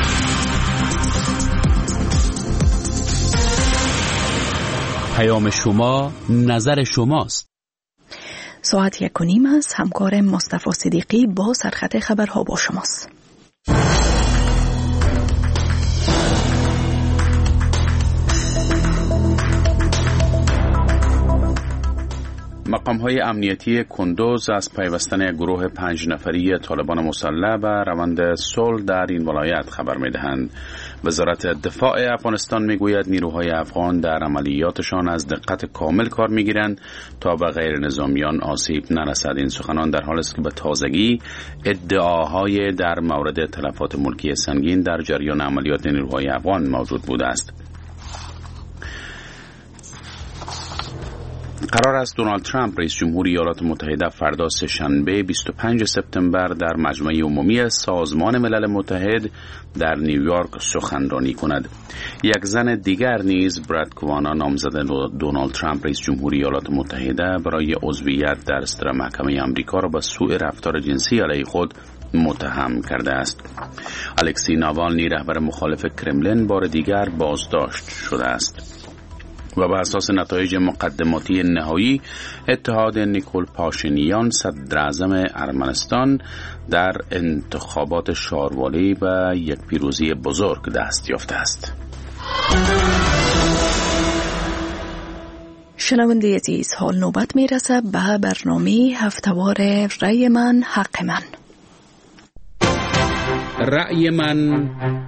Speaker 1: پیام شما نظر شماست.
Speaker 2: ساعت 1:30 است. همکار مصطفی صدیقی با سرخط خبرها با شماست.
Speaker 1: مقام‌های امنیتی کندوز از پیوستن گروه 5 نفری طالبان مسلح به روند صلح در این ولایت خبر می‌دهند. وزارت دفاع افغانستان میگوید نیروهای افغان در عملیاتشان از دقت کامل کار میگیرند تا به غیر نظامیان آسیب نرسد. این سخنان در حالی است که به تازگی ادعاهای در مورد تلفات ملکی سنگین در جریان عملیات نیروهای افغان موجود بوده است. قرار است دونالد ترامپ رئیس جمهور ایالات متحده فردا سه‌شنبه 25 سپتامبر در مجمع عمومی سازمان ملل متحد در نیویورک سخنرانی کند. یک زن دیگر نیز براد کوانا نامزد دونالد ترامپ رئیس جمهور ایالات متحده برای عضویت در صدر محکمه آمریکا را به سوء رفتار جنسی علیه خود متهم کرده است. الکسی ناوالنی رهبر مخالف کرملین بار دیگر بازداشت شده است و به اساس نتایج مقدماتی نهایی اتحاد نیکول پاشینیان صدر اعظم ارمنستان در انتخابات شاروالی به یک پیروزی بزرگ دست یافته است.
Speaker 2: شنونده عزیز، حال نوبت میرسه به برنامه هفتهوار رأی من حق من.
Speaker 1: رأی من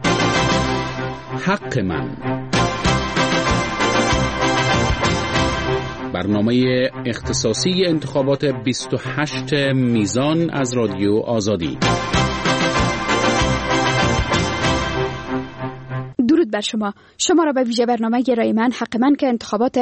Speaker 1: حق من، برنامه اختصاصی انتخابات 28 میزان از رادیو آزادی.
Speaker 18: درود بر شما را به ویژه برنامه رای من حق من که انتخابات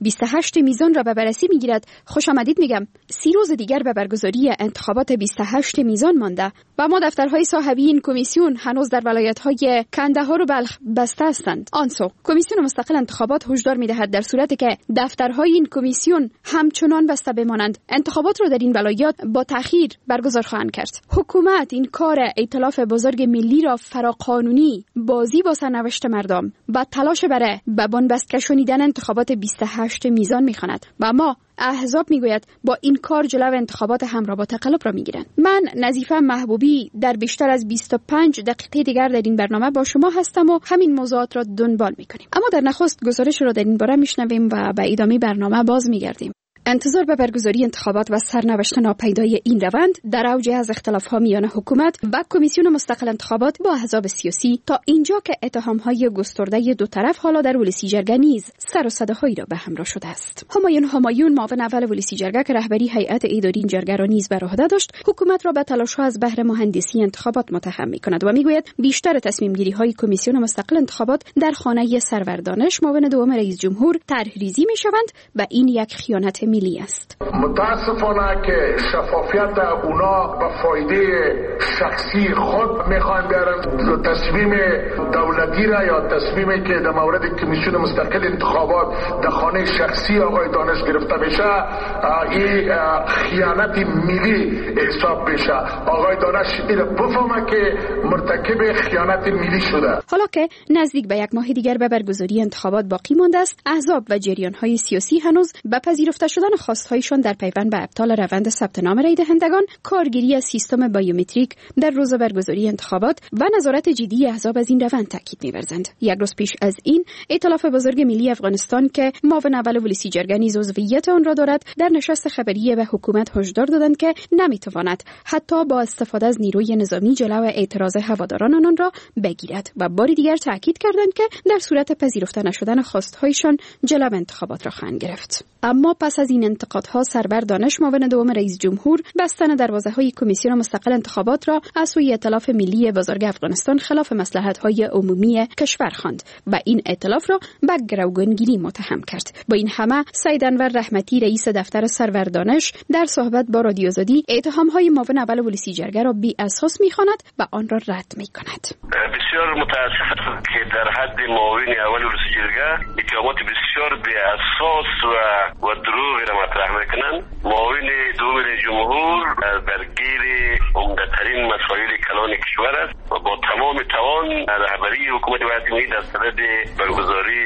Speaker 18: 28 میزان را به بررسی میگیرد خوش آمدید میگم. 30 روز دیگر به برگزاری انتخابات 28 میزان مانده و ما دفترهای صاحبی این کمیسیون هنوز در ولایت‌های کندهار و بلخ بسته هستند. آنسو کمیسیون مستقل انتخابات هشدار می‌دهد در صورتی که دفترهای این کمیسیون همچنان بسته بمانند انتخابات را در این ولایات با تأخیر برگزار خواهند کرد. حکومت این کار ائتلاف بزرگ ملی را فراقانونی بازی با سرنوشت مردم و تلاش برای به بنبست کشانیدن انتخابات 28 میزان می‌خواند و ما احزاب میگوید با این کار جلو انتخابات همراه با تقلب را میگیرند. من نظیفه محبوبی در بیشتر از 25 دقیقه دیگر در این برنامه با شما هستم و همین موضوعات را دنبال میکنیم. اما در نخست گزارش را در این باره میشنویم و به ادامه برنامه باز میگردیم. انتظار به برگزاری انتخابات و سرنوشت ناپیدای این روند در اوج از اختلاف‌ها میان حکومت و کمیسیون مستقل انتخابات با احزاب سیاسی تا اینجا که اتهام‌های گسترده دو طرف حالا در ولسی جرگه نیز سر و صداهایی را به همراه شده است. همایون معاون اول ولسی جرگه که رهبری هیئت اداری این جرگه را نیز بر عهده داشت، حکومت را به تلاش‌ها از بهر مهندسی انتخابات متهم می‌کند و میگوید بیشتر تصمیم‌گیری‌های کمیسیون مستقل انتخابات در خانه سرور دانش معاون دوم رئیس جمهور طرحریزی می‌شوند و این یک خیانت ملی است.
Speaker 19: متاسفانه که شفافیت اونا به فایده شخصی خود میخوان بیارن، تصمیم دولتی را یا تصمیمی که در مورد کمیسیون مستقل انتخابات در خانه شخصی آقای دانش گرفته بشه این خیانت ملی حساب بشه. آقای دانش این بفهمه که مرتکب خیانت ملی شده.
Speaker 18: حالا که نزدیک به یک ماه دیگر به برگزاری انتخابات باقی مانده است، احزاب و جریان‌های سیاسی هنوز به پذیرفته شدن خواستهایشان در پیوند به ابطال روند ثبت نام رای دهندگان، کارگیری از سیستم بایومتریک در روز برگزاری انتخابات و نظارت جدی احزاب از این روند تاکید می‌ورزند. یک روز پیش از این ائتلاف بزرگ ملی افغانستان که معاون اول ولسی جرگه نیز عضویت آن را دارد، در نشست خبری به حکومت هشدار دادند که نمی‌تواند حتی با استفاده از نیروی نظامی جلو اعتراض هواداران آنان را بگیرد و بار دیگر تاکید کردند که در صورت پذیرفته نشدن خواستهایشان جلو انتخابات را خواهند گرفت. اما پس از این انتقادها سرور دانش معاون دوم رئیس جمهور بستن دروازه‌های کمیسیون مستقل انتخابات را از سوی ائتلاف ملی بزرگ افغانستان خلاف مصلحت‌های عمومی کشور خواند و این ائتلاف را به گروگانگیری متهم کرد. با این همه سید انور رحمتی رئیس دفتر سرور دانش در صحبت با رادیو آزادی اتهام‌های معاون اول ولسی جرگه را بی اساس می‌خواند و آن را رد می‌کند.
Speaker 20: بسیار متاسفم که در حد معاون اول ولسی جرگه اتهامات بسیار بی اساس و دروغ را مطرح می‌کنند. معاون دوم رئیس جمهور درگیر عمده‌ترین مسائل کلان کشور است و با تمام توان رهبری حکومت وطنی در صدد برگزاری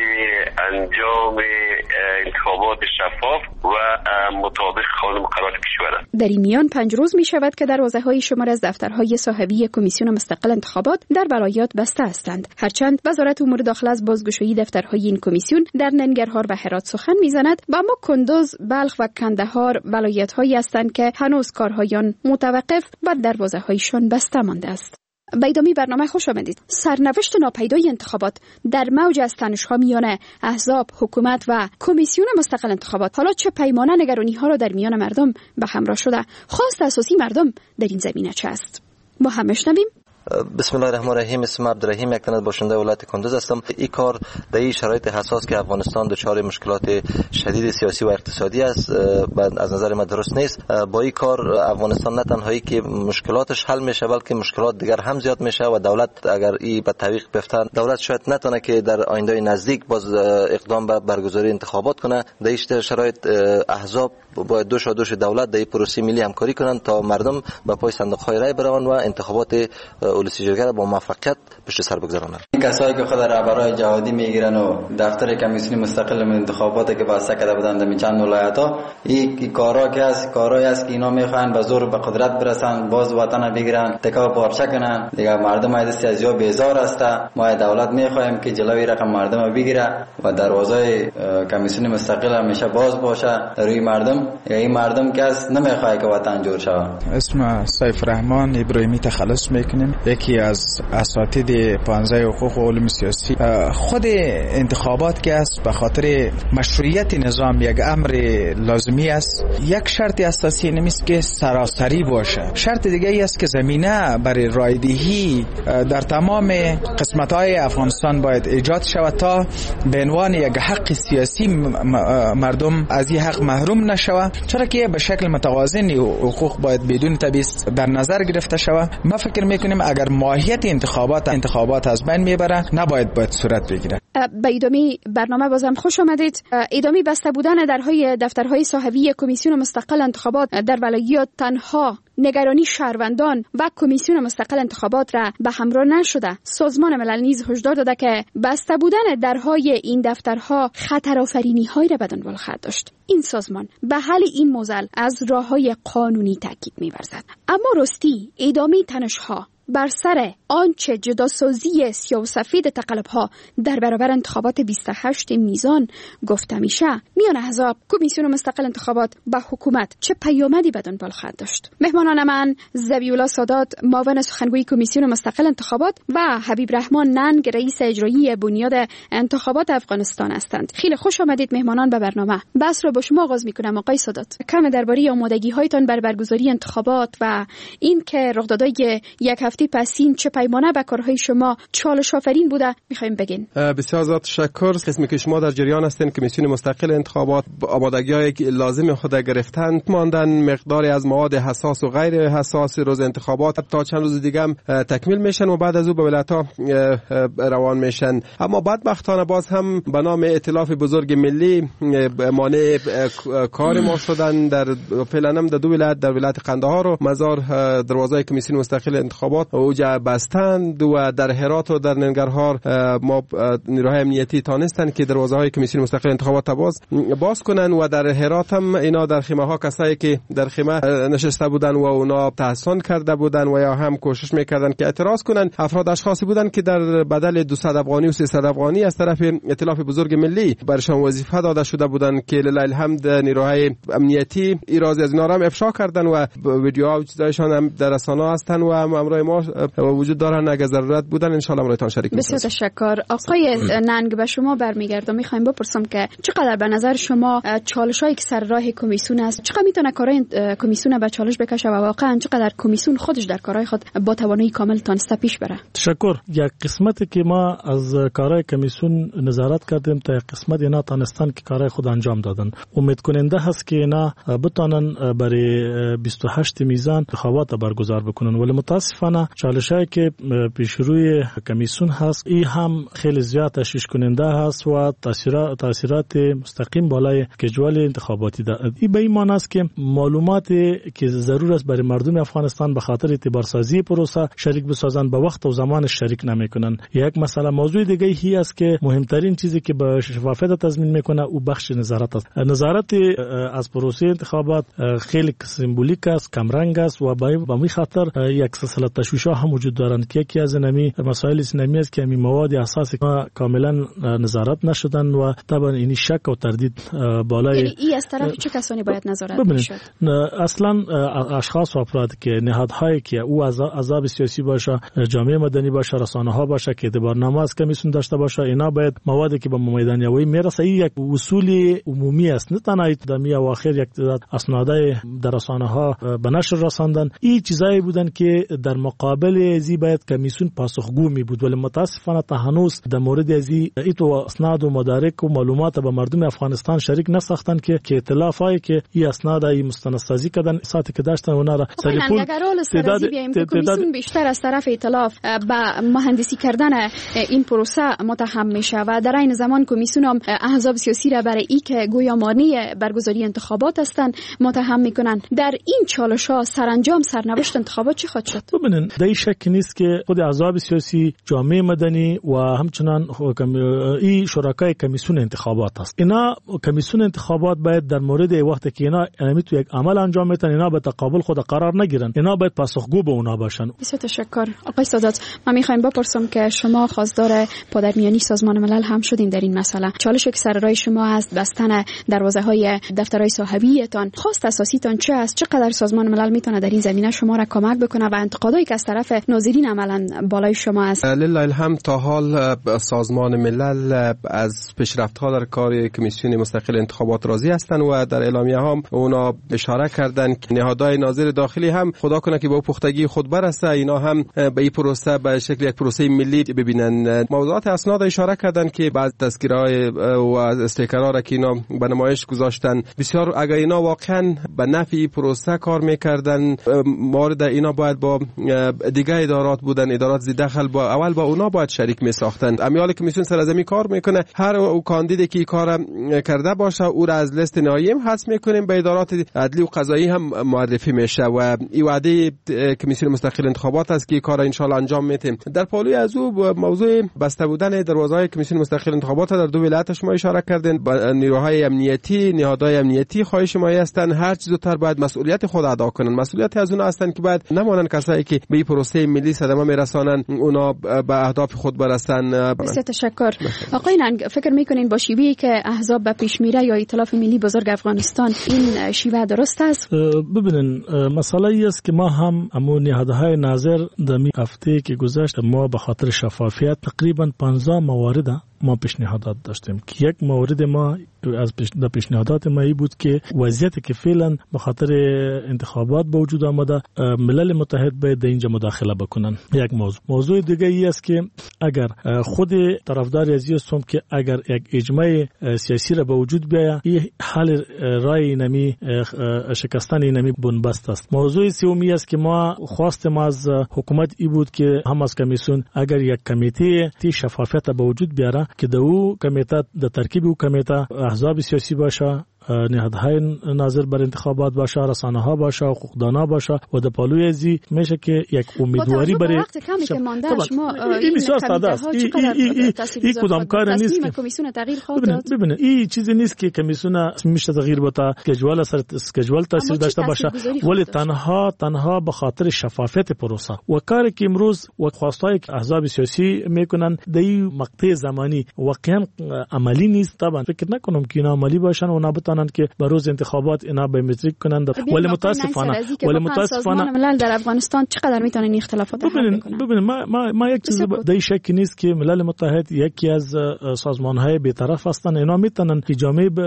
Speaker 20: انجام انتخابات شفاف و مطابق قانون مقررات کشور است.
Speaker 18: در این میان 5 روز می شود که دروازه‌های شمار از دفترهای صاحبی کمیسیون مستقل انتخابات در ولایات بسته هستند. هرچند وزارت امور داخله از بازگشایی دفترهای این کمیسیون در ننگرهار و هرات سخن می‌زند و اما کندوز، بلخ و کندهار ولایت‌هایی هستند که هنوز کارهایان متوقف و دروازه‌هایشان بسته مانده است. به ادامه برنامه خوش آمدید. سرنوشت ناپیدای انتخابات در موج از تنش‌ها میان احزاب، حکومت و کمیسیون مستقل انتخابات حالا چه پیمانه نگرانی‌ها را در میان مردم به همراه شده؟ خواست اساسی مردم در این زمینه چه است؟ با هم بشنویم.
Speaker 21: بسم الله الرحمن الرحیم. اسم عبدالرحیم، یک تن از باشنده ولایت کندوز هستم. این کار در این شرایط حساس که افغانستان دچار مشکلات شدید سیاسی و اقتصادی است از نظر من درست نیست. با این کار افغانستان نه تنهایی که مشکلاتش حل میشه بلکه مشکلات دیگر هم زیاد میشه و دولت اگر این به تعویق بفتن دولت شاید نتونه که در آینده نزدیک باز اقدام به برگزاری انتخابات کنه. در این شرایط احزاب باید دوش دولت در این پروسه ملی همکاری کنند تا مردم به پای صندوق‌های رای بروند و انتخابات ولسی جرگه را با موفقیت پشت سر بگذارانند.
Speaker 22: کسایی که خود رهبرای جهادی میگیرن و دفتر کمیسیون مستقل انتخابات که واسه کرده بودن در چند ولایت‌ها، این کارایی است که اینا میخوان به زور به قدرت برسن، باز وطن بگیرن، تکا پارچه کنن. دیگه مردم از یا بیزار است. ما دولت میخوایم که جلوی رقم مردم رو بگیره و دروازه کمیسیون مستقل همیشه باز باشه روی مردم. این مردم که نمیخواد که وطن جور شود.
Speaker 23: اسم سیف رحمان ابراهیمی تخلص میکنیم، یکی از اساتید 15 حقوق و علوم سیاسی. خود انتخابات که است به خاطر مشروعیت نظام یک امر لازمی است. یک شرط اساسی نمیست که سراسری باشه. شرط دیگه ای است که زمینه برای رایدهی در تمام قسمت‌های افغانستان باید ایجاد شود تا به عنوان یک حق سیاسی مردم از این حق محروم نشود، چرا که به شکل متوازن حقوق باید بدون تبعیض در نظر گرفته شود. ما فکر میکنیم اگر ماهیت انتخابات از بین میبره نباید صورت بگیره.
Speaker 18: به ادامه برنامه بازم خوش آمدید. ادامه بسته بودن دفترهای صاحبی کمیسیون مستقل انتخابات در ولایات تنها نگرانی شهروندان و کمیسیون مستقل انتخابات را به همراه نشده. سازمان ملل نیز هشدار داده که بسته بودن درهای این دفترها خطرآفرینی‌هایی را به دنبال خواهد داشت. این سازمان به حل این معضل از راه‌های قانونی تاکید می‌ورزد. اما راستی ادامه تنش‌ها بر سر آنچه جداسازی سیاه و سفید تقلب‌ها در برابر انتخابات 28 میزان گفته میشه میان احزاب، کمیسیون مستقل انتخابات و حکومت چه پیامدی به دنبال خواهد داشت؟ مهمانان من ذبیح‌الله سادات معاون سخنگوی کمیسیون مستقل انتخابات و حبیب رحمان ننگ رئیس اجرایی بنیاد انتخابات افغانستان هستند. خیلی خوش آمدید مهمانان به برنامه. بحث را با شما آغاز می‌کنم آقای سادات. کم درباره آمادگی‌هایتان برای برگزاری انتخابات و این که رخدادهای یک هفته پسین چه پیمانه به کارهای شما چالش آفرین بوده می‌خوایم بگین.
Speaker 6: بسیار زیاد تشکر. قسمی که شما در جریان هستین کمیسیون مستقل انتخابات آمادگی‌های لازم خود گرفتن ماندن، مقداری از مواد حساس و غیر حساس روز انتخابات تا چند روز دیگه هم تکمیل میشن و بعد از او به ولایت‌ها روان میشن. اما بدبختانه باز هم به نام ائتلاف بزرگ ملی مانع کار ما شدن. در فعلا هم در دو ولایت، در ولایت قندهار و مزار دروازه کمیسیون مستقل انتخابات اوجا بستند و در هرات و در ننگرهار ما نیروهای امنیتی تانستن که دروازه‌های کمیسیون مستقل انتخابات باز کنن و در هرات هم اینا در خیمه ها کسایی که در خیمه نشسته بودن و اونا تحصن کرده بودن و یا هم کوشش میکردن که اعتراض کنن، افراد اشخاصی بودن که در بدل 200 افغانی و 300 افغانی از طرف ائتلاف بزرگ ملی برشان وظیفه داده شده بودن که لله الحمد نیروهای امنیتی ایراز از اینا را افشا کردن و ویدیوها و چیزایشان هم در رسانه‌ها هستن و امروز ما ما وجود دارن، اگر ضرورت بودن ان شاء الله برایتان شریک می‌شیم.
Speaker 18: بسیار تشکر. آقای ننگ به شما برمیگردم، میخوایم بپرسم که چقدر به نظر شما چالشایی که سر راه کمیسیون است، چقدر میتونه کارهای کمیسیون به چالش بکشه و واقعا چقدر کمیسیون خودش در کارهای خود با توانایی کامل تانسته پیش بره؟
Speaker 3: تشکر. یک قسمتی که ما از کارهای کمیسیون نظارت کردیم تا یک قسمت اینا تانستن که کارهای خود انجام دادن. امید کننده هست که اینا بتونن برای 28 میزان انتخابات برگزار بکنن، ولی متاسفانه چالشایی که پیش روی کمیسیون هست این هم خیلی زیاد تشویش کننده هست و تاثیرات مستقیم بالای جدول انتخاباتی دارد. این به این معنی است که معلوماتی که ضرور است برای مردم افغانستان به خاطر اعتبارسازی پروسه شریک بسازن به وقت و زمانش شریک نمیکنن. یک مسئله موضوع دیگه هی است که مهمترین چیزی که به شفافیت تضمین میکنه او بخش نظارت است. نظارت از پروسه انتخابات خیلی سمبولیک است، کمرنگ است و به می خاطر یک سلسله تشویش‌ها هم وجود دارند که یکی از نمی مسائل اسلامی است که می مواد اساسی کاملا نظارت نشدن و طبعا این شک و تردید بالای
Speaker 18: یعنی این از طرف چه کسانی باید نظارت بشه؟
Speaker 3: اصلا اشخاص و افراد که نهادهایی که او احزاب سیاسی باشه، جامعه مدنی باشه، رسانه‌ها باشه که اعتبارنامه از کمیسیون داشته باشه، اینا باید موادی که به میدانیابی میرسه یک اصول عمومی است، نه تنها دمی اواخر یک اسنادای در رسانه‌ها به نشر رساندن. این چیزایی بودن که در مقابل ازی باید کمیسیون پاسخگو می بود، ولی متاسفانه تا هنوز در مورد ازی ایتو اسناد و مدارک و معلومات به مردم افغانستان شریک نساختن که اطلاعاتی که این اسناد ای مستندسازی کردن ساعتی که داشتن اونا را
Speaker 18: سریپول کمیسیون بیشتر از طرف ائتلاف به مهندسی کردن این پروسه متهم میشه و در این زمان کمیسیون هم احزاب سیاسی را برای ای که گویا مانع برگزاری انتخابات هستند متهم میکنن. در این چالش‌ها سرانجام سرنوشت انتخابات چی خواهد شد؟
Speaker 3: ببینن در این شک نیست که خود احزاب سیاسی، جامعه مدنی و همچنان این شرکای کمیسیون انتخابات است. اینا کمیسیون انتخابات باید در مورد وقتی که اینا تو یک عمل انجام میتن اینا به تقابل خود قرار نگیرن، اینا باید پاسخگو به اونا باشن.
Speaker 18: بسیار تشکر. آقای سادات، من میخوایم بپرسم که شما خواستار پادرمیانی سازمان ملل هم شدین در این مسئله. چالشی که سر راه شما هست بستن دروازه‌های دفترهای صاحبیتان، خواست اساسیتان چه است؟ چقدر سازمان ملل میتونه در این زمینه شما را کمک بکنه و انتقادایی که از طرف ناظرین عملاً بالای شما است؟
Speaker 6: لله الحمد تا حال سازمان ملل از پیشرفت‌ها در کار کمیسیون مستقل انتخابات راضی هستند و در اعلامیه هم اونا اشاره کردن که نهادهای ناظر داخلی هم خدا کنه که با پختگی خود برسه، اینا هم به این پروسه به شکل یک پروسه ملی ببینن. موضوعات اسناد اشاره کردن که بعض تذکره‌های و استیکرها را که اینا به نمایش گذاشتن بسیار اگر اینا واقعا به نفع پروسه کار میکردن، مورد اینا باید با دیگه ادارات بودن، ادارات زی دخل با اول با اونا باید شریک می ساختن. امیال کمیسیون سرزمین کار میکنه، هر او کاندیدی که کار کرده باشه او را از لیست نهایی حذف میکنیم، به ادارات عدلی و قضایی هم معرفی میشه و این وعده کمیسیون مستقل انتخابات است که کار ان شاء الله انجام میدیم. در پالوی از او موضوع بسته بودن دروازه‌های کمیسیون مستقل انتخابات در دو ولایت شما اشاره کردین. نیروهای امنیتی، نهادهای امنیتی خواهش ما هستند هر چیز زودتر باید مسئولیت خود ادا کنن. مسئولیت از اونها هستند که باید نمانن کسایی که به پروسه ملی صدمه میرسانن اونا به اهداف خود برسن.
Speaker 18: بسیار تشکر. آقای ننگ، فکر میکنین با شیوهی که احزاب به پیش میره یا ائتلاف ملی بزرگ افغانستان این شیوه درست است؟
Speaker 3: ببینین مسئله ای است که ما هم امون نهادهای ناظر در هفته که گذشت ما به خاطر شفافیت تقریبا 15 موارد ما پیشنهادات داشتیم که یک مورد ما از پیشنهادات ما ای بود که وضعیتی که فعلا به خاطر انتخابات به وجود آمده ملل متحد باید در اینجا مداخله بکنن. یک موضوع دیگه ای است که اگر خود طرفدار ازی هستم که اگر یک اجماع سیاسی را به وجود بیاید این حل رای نمی شکستن نمی بنبست است. موضوع سومی است که ما خواستیم از حکومت ای بود که هم از کمیسیون اگر یک کمیته شفافیت به وجود بیاره که دو کمیته د ترکیب او کمیته احزاب سیاسی باشه، نهادهای ناظر بر انتخابات باشه، رسانه‌ها باشه، حقوقدانا باشه و در پالوی ازی میشه که یک امیدواری برای
Speaker 18: وقت کمی که مانده شما
Speaker 3: این بسیار ساده است. این کدام کار نیست که
Speaker 18: کمیسیون تغییر خواهد داد.
Speaker 3: ببینید این چیزی نیست که کمیسیون میشه تغییر بده، اسکیجول سر اسکیجول تاثیر داشته باشه، ولی تنها به خاطر شفافیت پروسه و کاری که امروز و خواستای احزاب سیاسی میکنن در این مقطع زمانی واقعا عملی نیست. طبعا فکر نکنم که اینا عملی باشن و نبودن میتونن که به روز انتخابات اینا بیومتریک کنند. ولی متاسفانه
Speaker 18: ملل در افغانستان چقدر میتونن این اختلافات حل کنن؟
Speaker 3: ببینید ما یک چیز در شک نیست که ملل متحد یکی از سازمان‌های بی‌طرف هستند. اینا میتونن که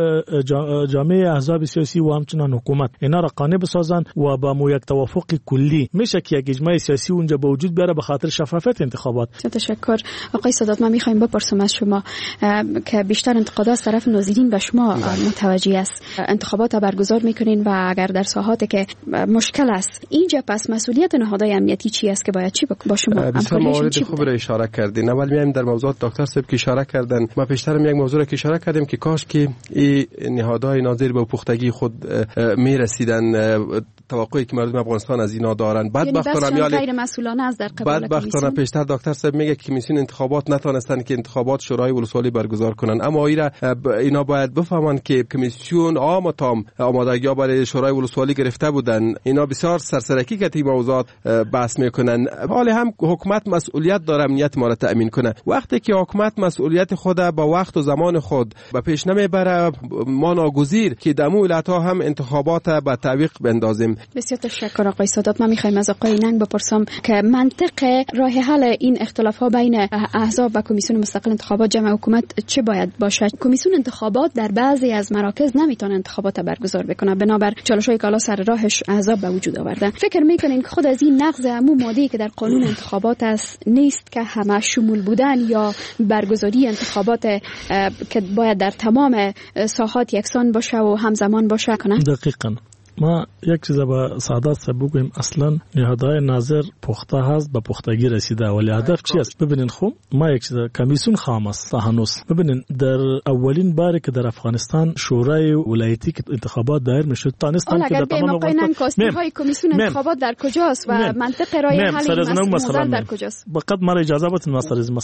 Speaker 3: جامعه احزاب سیاسی و همچنان حکومت اینا را قانع بسازن و با یک توافق کلی میشه که یک اجماع سیاسی اونجا به وجود بیاره به خاطر شفافیت انتخابات.
Speaker 18: تشکر آقای سادات. ما میخوایم بپرسم از شما که بیشتر انتقادات از طرف ناظرین به شما متوجه است. انتخابات برگزار میکنین و اگر در ساحاتی که مشکل است اینجا پس مسئولیت نهادهای امنیتی چی است که باید چی با شما
Speaker 6: بسیار موارد خوب را اشاره کردین. اول میایم در موضوعات دکتر صاحب که اشاره کردن. ما پیشترم یک موضوع را که اشاره کردیم که کاش که این نهادهای ناظر به پختگی خود میرسیدن. توقعی که مردم افغانستان از اینا دارن.
Speaker 18: بدبختانه غیر مسئولانه از در قبال
Speaker 6: بدبختانه پیشتر دکتر صاحب میگه که کمیسیون انتخابات نتونستن که انتخابات شورای ولسوالی برگزار کنن. اما اینا باید بفهمن که کمیسیون تام آمادگی برای شورای ولسوالی گرفته بودن. اینا بسیار سرسرکی که این موضوعات بحث میکنن. حالا هم حکومت مسئولیت داره امنیت ما را تامین کنه. وقتی که حکومت مسئولیت خود با وقت و زمان خود به پیش نمیبره ما ناگزیر که دمو ولایت‌ها هم انتخابات به تعویق بندازیم.
Speaker 18: بسیار تشکر آقای سادات. من میخوایم از آقای ننگ بپرسم که منطق راه حل این اختلاف‌ها بین احزاب و کمیسیون مستقل انتخابات جمع حکومت چه باید باشد؟ کمیسیون انتخابات در بعضی از مراکز نمیتونه انتخابات برگزار بکنه بنابر چالش‌های که سر راهش احزاب به وجود آورده. فکر میکنین که خود از این نقض عموم ماده‌ای که در قانون انتخابات است نیست که همه شمول بودن یا برگزاری انتخابات که باید در تمام ساحات یکسان باشه و همزمان باشه کنه؟
Speaker 3: دقیقاً. ما یک چیز با سعادت صاحب بگویم اصلا نهادهای ناظر پخته هست به پختگی رسیده ولی هدف چی است؟ ببینین خوب ما یک چیز کمیسیون خام است هنوز. ببینین در اولین باری که در افغانستان شورای ولایتی که انتخابات دایر میشد تانستان که در تمام
Speaker 18: افغانستان کاستهای کمیسیون انتخابات در کجاست و منطق راه حل این مسئله در کجاست؟
Speaker 3: فقط ما اجازه بدین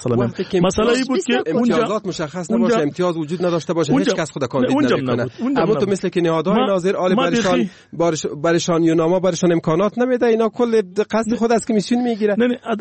Speaker 3: مسئله ای بود که
Speaker 6: امتیازات مشخص نباشه، امتیاز وجود نداشته باشه، هیچ کس خود کاندید نمیکنه. اما تو مثل که نهادهای ناظر عالی برشان یوناما برشان امکانات نمیده. اینا کل قصد خود از کمیسیون میگیره.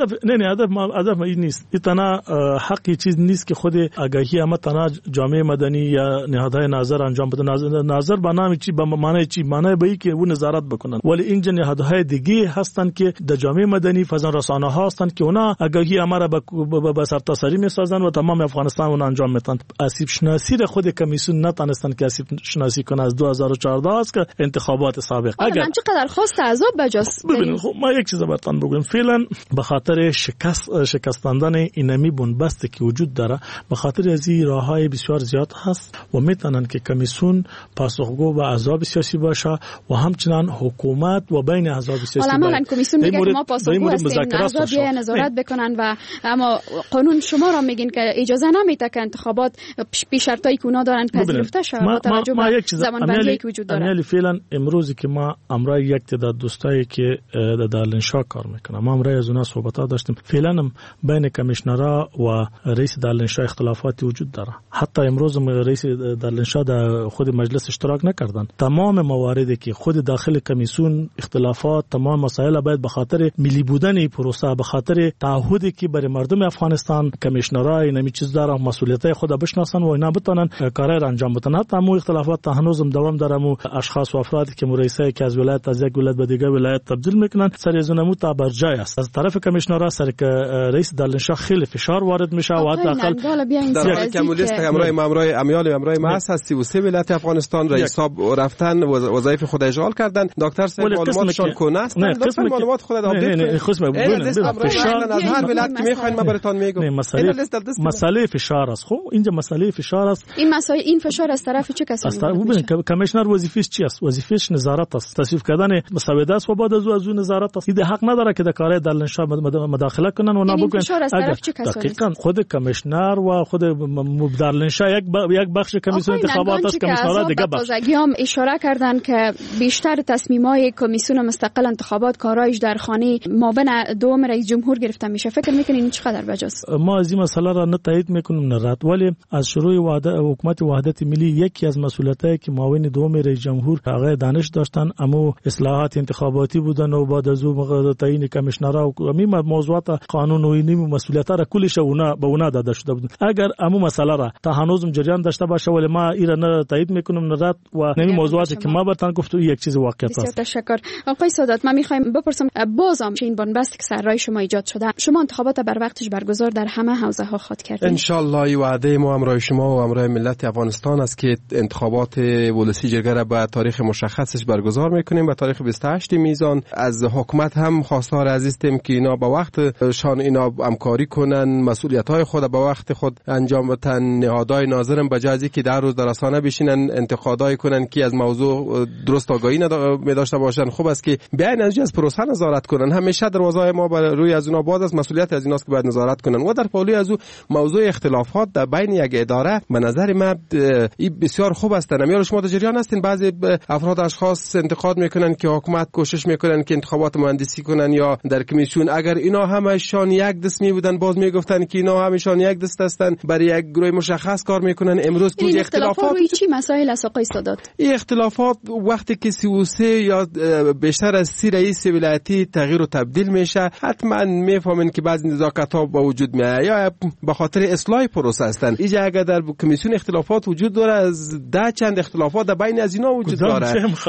Speaker 3: هدف این نیست. اینا حقی چیز نیست که خود آگاهی اما تنها جامعه مدنی یا نهادهای ناظر انجام بده. ناظر به نام چی به معنی چی؟ معنی به اینکه اون نظارت بکنن. ولی اینجا نهادهای دیگه هستن که در جامعه مدنی فضا رسانه ها هستن که اونا آگاهی اما را به سرتاسری میسازن و تمام افغانستان اون انجام میدن. آسیب شناسی را خود کمیسیون نتونستن که آسیب شناسی کنه. از 2014 است که انتخابات سابق
Speaker 18: اگر من چقدر خواست عذاب بجاست.
Speaker 3: ببینید خب ما یک چیز براتون بگم. فعلا به خاطر شکستاندن اینمی بنبستی که وجود داره به خاطر از این راههای بسیار زیاد هست و میتونن که کمیسیون پاسخگو به احزاب سیاسی باشه و همچنین حکومت و بین احزاب سیاسی.
Speaker 18: حالا کمیسیون میگه که ما پاسخگو هستیم، احزاب بیاین نظارت بکنن و اما قانون شما را میگین که اجازه نمیده که انتخابات بی شرطایی که اونا دارن پذیرفته شود با توجه به زمانبندی که وجود داره.
Speaker 3: فعلا امروزی که ما امرای یک تعداد دوستایی که در دارالانشا کار میکنن ما امرای از اونها صحبت‌ها داشتیم. فعلا هم بین کمیشنرها و رئیس دارالانشا اختلافاتی وجود داره. حتی امروز رئیس دارالانشا در خود مجلس اشتراک نکردن. تمام مواردی که خود داخل کمیسیون اختلافات تمام مسائل باید به خاطر ملی بودن این پروسه به خاطر تعهدی که برای مردم افغانستان کمیشنرها این چیز داره مسئولیت خود بشناسن و اینا بتونن کارای انجام بدن. حتی مو اختلافات هنوزم دوام داره. مو اشخاص و افرادی که رئیسای که از ولایت از یک ولایت به دیگر ولایت تبدیل میکنن سر از اونمو تا بر جای است. از طرف کمیشنرها سر که رئیس دارالانشا خیلی فشار وارد میشه و حداقل
Speaker 6: در حالی که لیست امرای امرای محض هست 33 ولایت افغانستان رئیساب رفتن وظایف خود اشغال کردن. دکتر صاحب معلوماتشون کنه است. لطفا معلومات خود آپدیت کنید. فشار از هر ولایت که میخواین ما براتون میگم.
Speaker 3: مسئله فشار است. خب اینجا مسئله فشار است.
Speaker 18: این فشار از طرف چه کسانی؟
Speaker 3: ببینید کمیشنر وظیفه‌اش چی است؟ وظیفه‌اش نظارت است. تصویب کردن مسودات است و بعد از او نظارت است. این حق نداره که در کارهای دارالانشا مداخله کنن و نبگن. دقیقاً خود کمیشنر و خود دارالانشا یک بخش کمیسیون انتخابات است. کمیسیون‌ها دیگه بخش.
Speaker 18: هم اشاره کردن که بیشتر تصمیم‌های کمیسیون مستقل انتخابات کارایش در خانه معاون دوم رئیس جمهور گرفته میشه. فکر میکنین چقدر بجاست؟
Speaker 3: ما از این مسئله را نه تایید میکنیم نه رد. ولی از شروع حکومت وحدت ملی یکی از مسئولیتایی که معاون دوم رئیس جمهور آقای دانش پشت داشتن، امو اصلاحات انتخاباتی بودن و بعد از اون تعیین کمیشنرها و همین موضوعات قانون و اینی مسئولیت‌ها را کلش به اونا داده شده بود. اگر امو مسئله را تا هنوزم جریان داشته باشه ولی ما ایرا نه تایید میکنم نه رد و همین موضوعاتی که ما براتون گفتم یک چیز واقعیت است.
Speaker 18: تشکر. آقای سادات، من میخوایم بپرسم بازم این بنبست که سر راه شما ایجاد شده، شما انتخابات بر وقتش برگزار در همه حوزه ها خواهد کردید؟
Speaker 6: ان شاء الله وعده ما همراه شما و همراه ملت افغانستان است که انتخابات ولسی جرگه را به تاریخ مشخصش برگزار میکنیم به تاریخ 28 میزان. از حکومت هم خواستار هستیم که اینا به وقت شان اینا همکاری کنن، مسئولیت‌های خود به وقت خود انجام بدن. نهادهای ناظرم به جای که در روز در رسانه بشینن انتقادای کنن که از موضوع درست آگاهی نداشته باشن، خوب است که بیاین از پروسه نظارت کنن. همیشه دروازه ما بر روی از اونها باز است، مسئولیت از ایناست که باید نظارت کنن. و در پالوی از موضوع اختلافات در بین یک اداره به نظر من این بسیار خوب است. نمیار شما در جریان هستین بعضی افراد اشخاص انتقاد میکنن که حکومت کوشش میکنن که انتخابات مهندسی کنن یا در کمیسیون. اگر اینا همشان یک دست می بودن باز میگفتن که اینا همشان یک دست هستن، برای یک گروه مشخص کار میکنن. امروز که
Speaker 18: اختلافات روی چی مسائل است آقای سادات؟
Speaker 6: این اختلافات وقتی که 33 یا بیشتر از 30 رئیس ولایتی تغییر و تبدیل میشه، حتما میفهمن که بعضی نزاکت‌ها با وجود میاد یا به خاطر اصلاح پروسه هستن. اینجا اگر در کمیسیون اختلافات وجود داره، از ده چند اختلافات در بین از اینا وجود داره.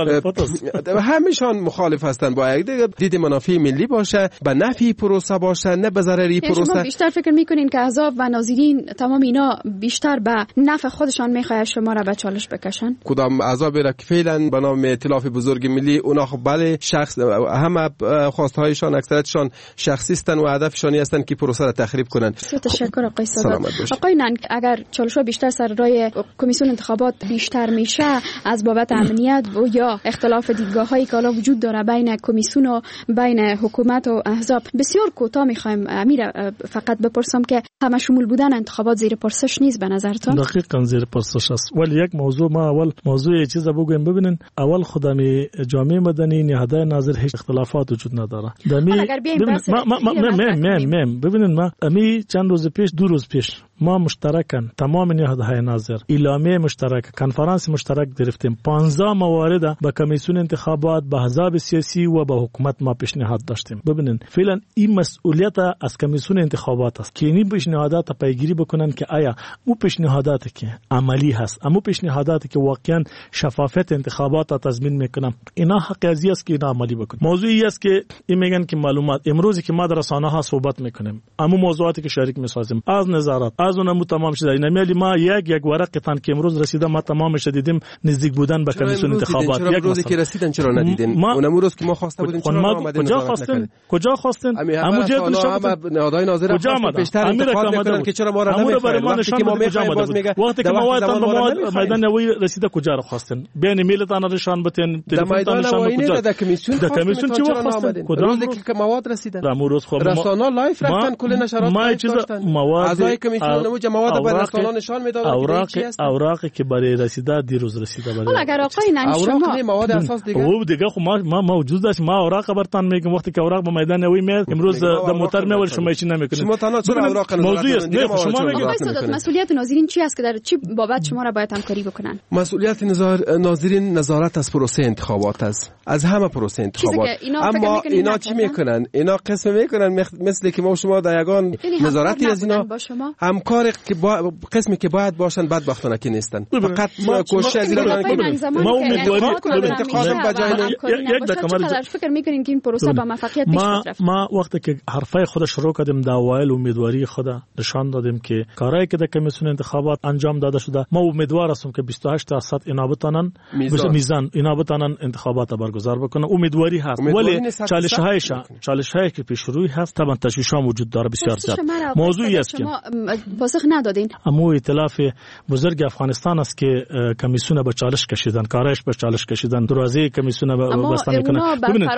Speaker 6: همشان مخالف هستن با یک دید منافع ملی باشه، به نفع پروسه باشه، نه به ضرر پروسه.
Speaker 18: شما بیشتر فکر میکنین که احزاب و ناظرین تمام اینا بیشتر به نفع خودشان میخواد شما را به چالش بکشن؟
Speaker 6: کدام احزاب را که فعلا به نام ائتلاف بزرگ ملی اونا خب بله شخص همه خواستهایشان اکثریتشان شخصی هستند و هدفشان هستند که پروسه را تخریب کنن.
Speaker 18: تشکر آقای سادات. آقای ننگ، اگر چالش‌ها بیشتر سر راه کمیسیون انتخابات بیشتر میشه از بابت امنیت و یا اختلاف دیدگاه‌هایی که حالا وجود داره بین کمیسیون و بین حکومت و احزاب، بسیار کوتاه می‌خوایم امیر فقط بپرسم که همه شمول بودن انتخابات زیر پرسش نیست به نظرتون؟
Speaker 3: دقیقاً زیر پرسش است. ولی یک موضوع ما اول موضوع چیزا بگویم. ببینین اول خدامی جامعه مدنی نهادهای ناظر هیچ اختلافات وجود نداره. ببینین ما امی چند روز پیش دو روز پیش ما مشترکاً تمام نهادهای ناظر اعلامیه مشترک کنفرانس مشترک گرفتیم. 15 موارد به کمیسیون انتخابات، به احزاب سیاسی و به حکومت ما پیشنهاد داشتیم. ببینین فعلا این مسئولیت از کمیسیون انتخابات است که این پیشنهادات پیگیری بکنن که آیا او پیشنهاداتی که عملی هست، اما پیشنهاداتی که واقعا شفافیت انتخابات را تضمین میکنن، اینا حق ازی است که اینا عملی بکنن. موضوعی است که این میگن که معلومات امروزی که ما در رسانه ها صحبت میکنیم، اما موضوعاتی که شریک میسازیم از نظارت از اونم تمام شده. نمیلی ما یک ورق تن که امروز رسیده ما تمامش دیدیم نزدیک بودن به کمیسیون انتخابات. یک
Speaker 6: روزی که رسیدن چرا ندیدین؟ اونم روز که ما خواسته بودیم چرا اومدین؟
Speaker 3: کجا خواستین؟
Speaker 6: همون جای نهادهای ناظر بیشتر انتقاد میکنن که چرا ما را نمیخواین. وقتی که ما میخوایم باز میگه
Speaker 3: وقتی که ما میدان نوی رسیده کجا را خواستین؟ بین میلتان نشان بتین
Speaker 6: تلفن نشان کجا؟ در کمیسیون
Speaker 3: چی خواستین؟
Speaker 6: روزی که مواد رسیدن رسانه لایف رفتن کل نشرات
Speaker 3: ما چیز مواد
Speaker 6: اعضای کمیسیون مواد به رسانه نشان میدادن.
Speaker 3: اوراقی که برای رسیده دیروز رسیده برای
Speaker 18: اگر آقای ننگ شما
Speaker 6: مواد اساس دیگه
Speaker 3: خب ما موجود است. ما اوراق برتان میگم وقتی که اوراق به میدان نوی میاد امروز در موتر میول شما چی نمیکنید.
Speaker 6: شما تنها چرا اوراق
Speaker 3: موضوع است. نه شما میگید
Speaker 18: مسئولیت ناظرین چی است که در چی بابت شما را باید همکاری بکنن؟
Speaker 6: مسئولیت ناظرین نظارت از پروسه انتخابات است، از همه پروسه انتخابات. اما اینا چی میکنن؟ اینا قسم میکنن مثل که ما شما در یگان نظارتی از اینا همکار که قسمی که باید باشن بدبختانه که نیستن. فقط کوشش از اینا
Speaker 3: ما امیدواری
Speaker 18: یک دقیقه فکر میکنین که این پروسه با موفقیت پیش رفت؟
Speaker 3: ما وقتی که حرفای خود شروع کردیم در اوایل امیدواری خود نشان دادیم که کارهایی که در کمیسیون انتخابات انجام داده شده، ما امیدوار هستیم که 28% اینا بتونن میزان اینا بتونن انتخابات برگزار بکنن. امیدواری هست ولی چالش‌هایی که پیش روی هست طبعا تشویش‌ها وجود داره بسیار زیاد. موضوعی است که
Speaker 18: پاسخ ندادین.
Speaker 3: اما ائتلاف بزرگ افغانستان است که کمیسیون به چالش کشیدن، کارش به چالش کشیدن، دروازه کمیسیون به بستن میکنن.
Speaker 18: ببینید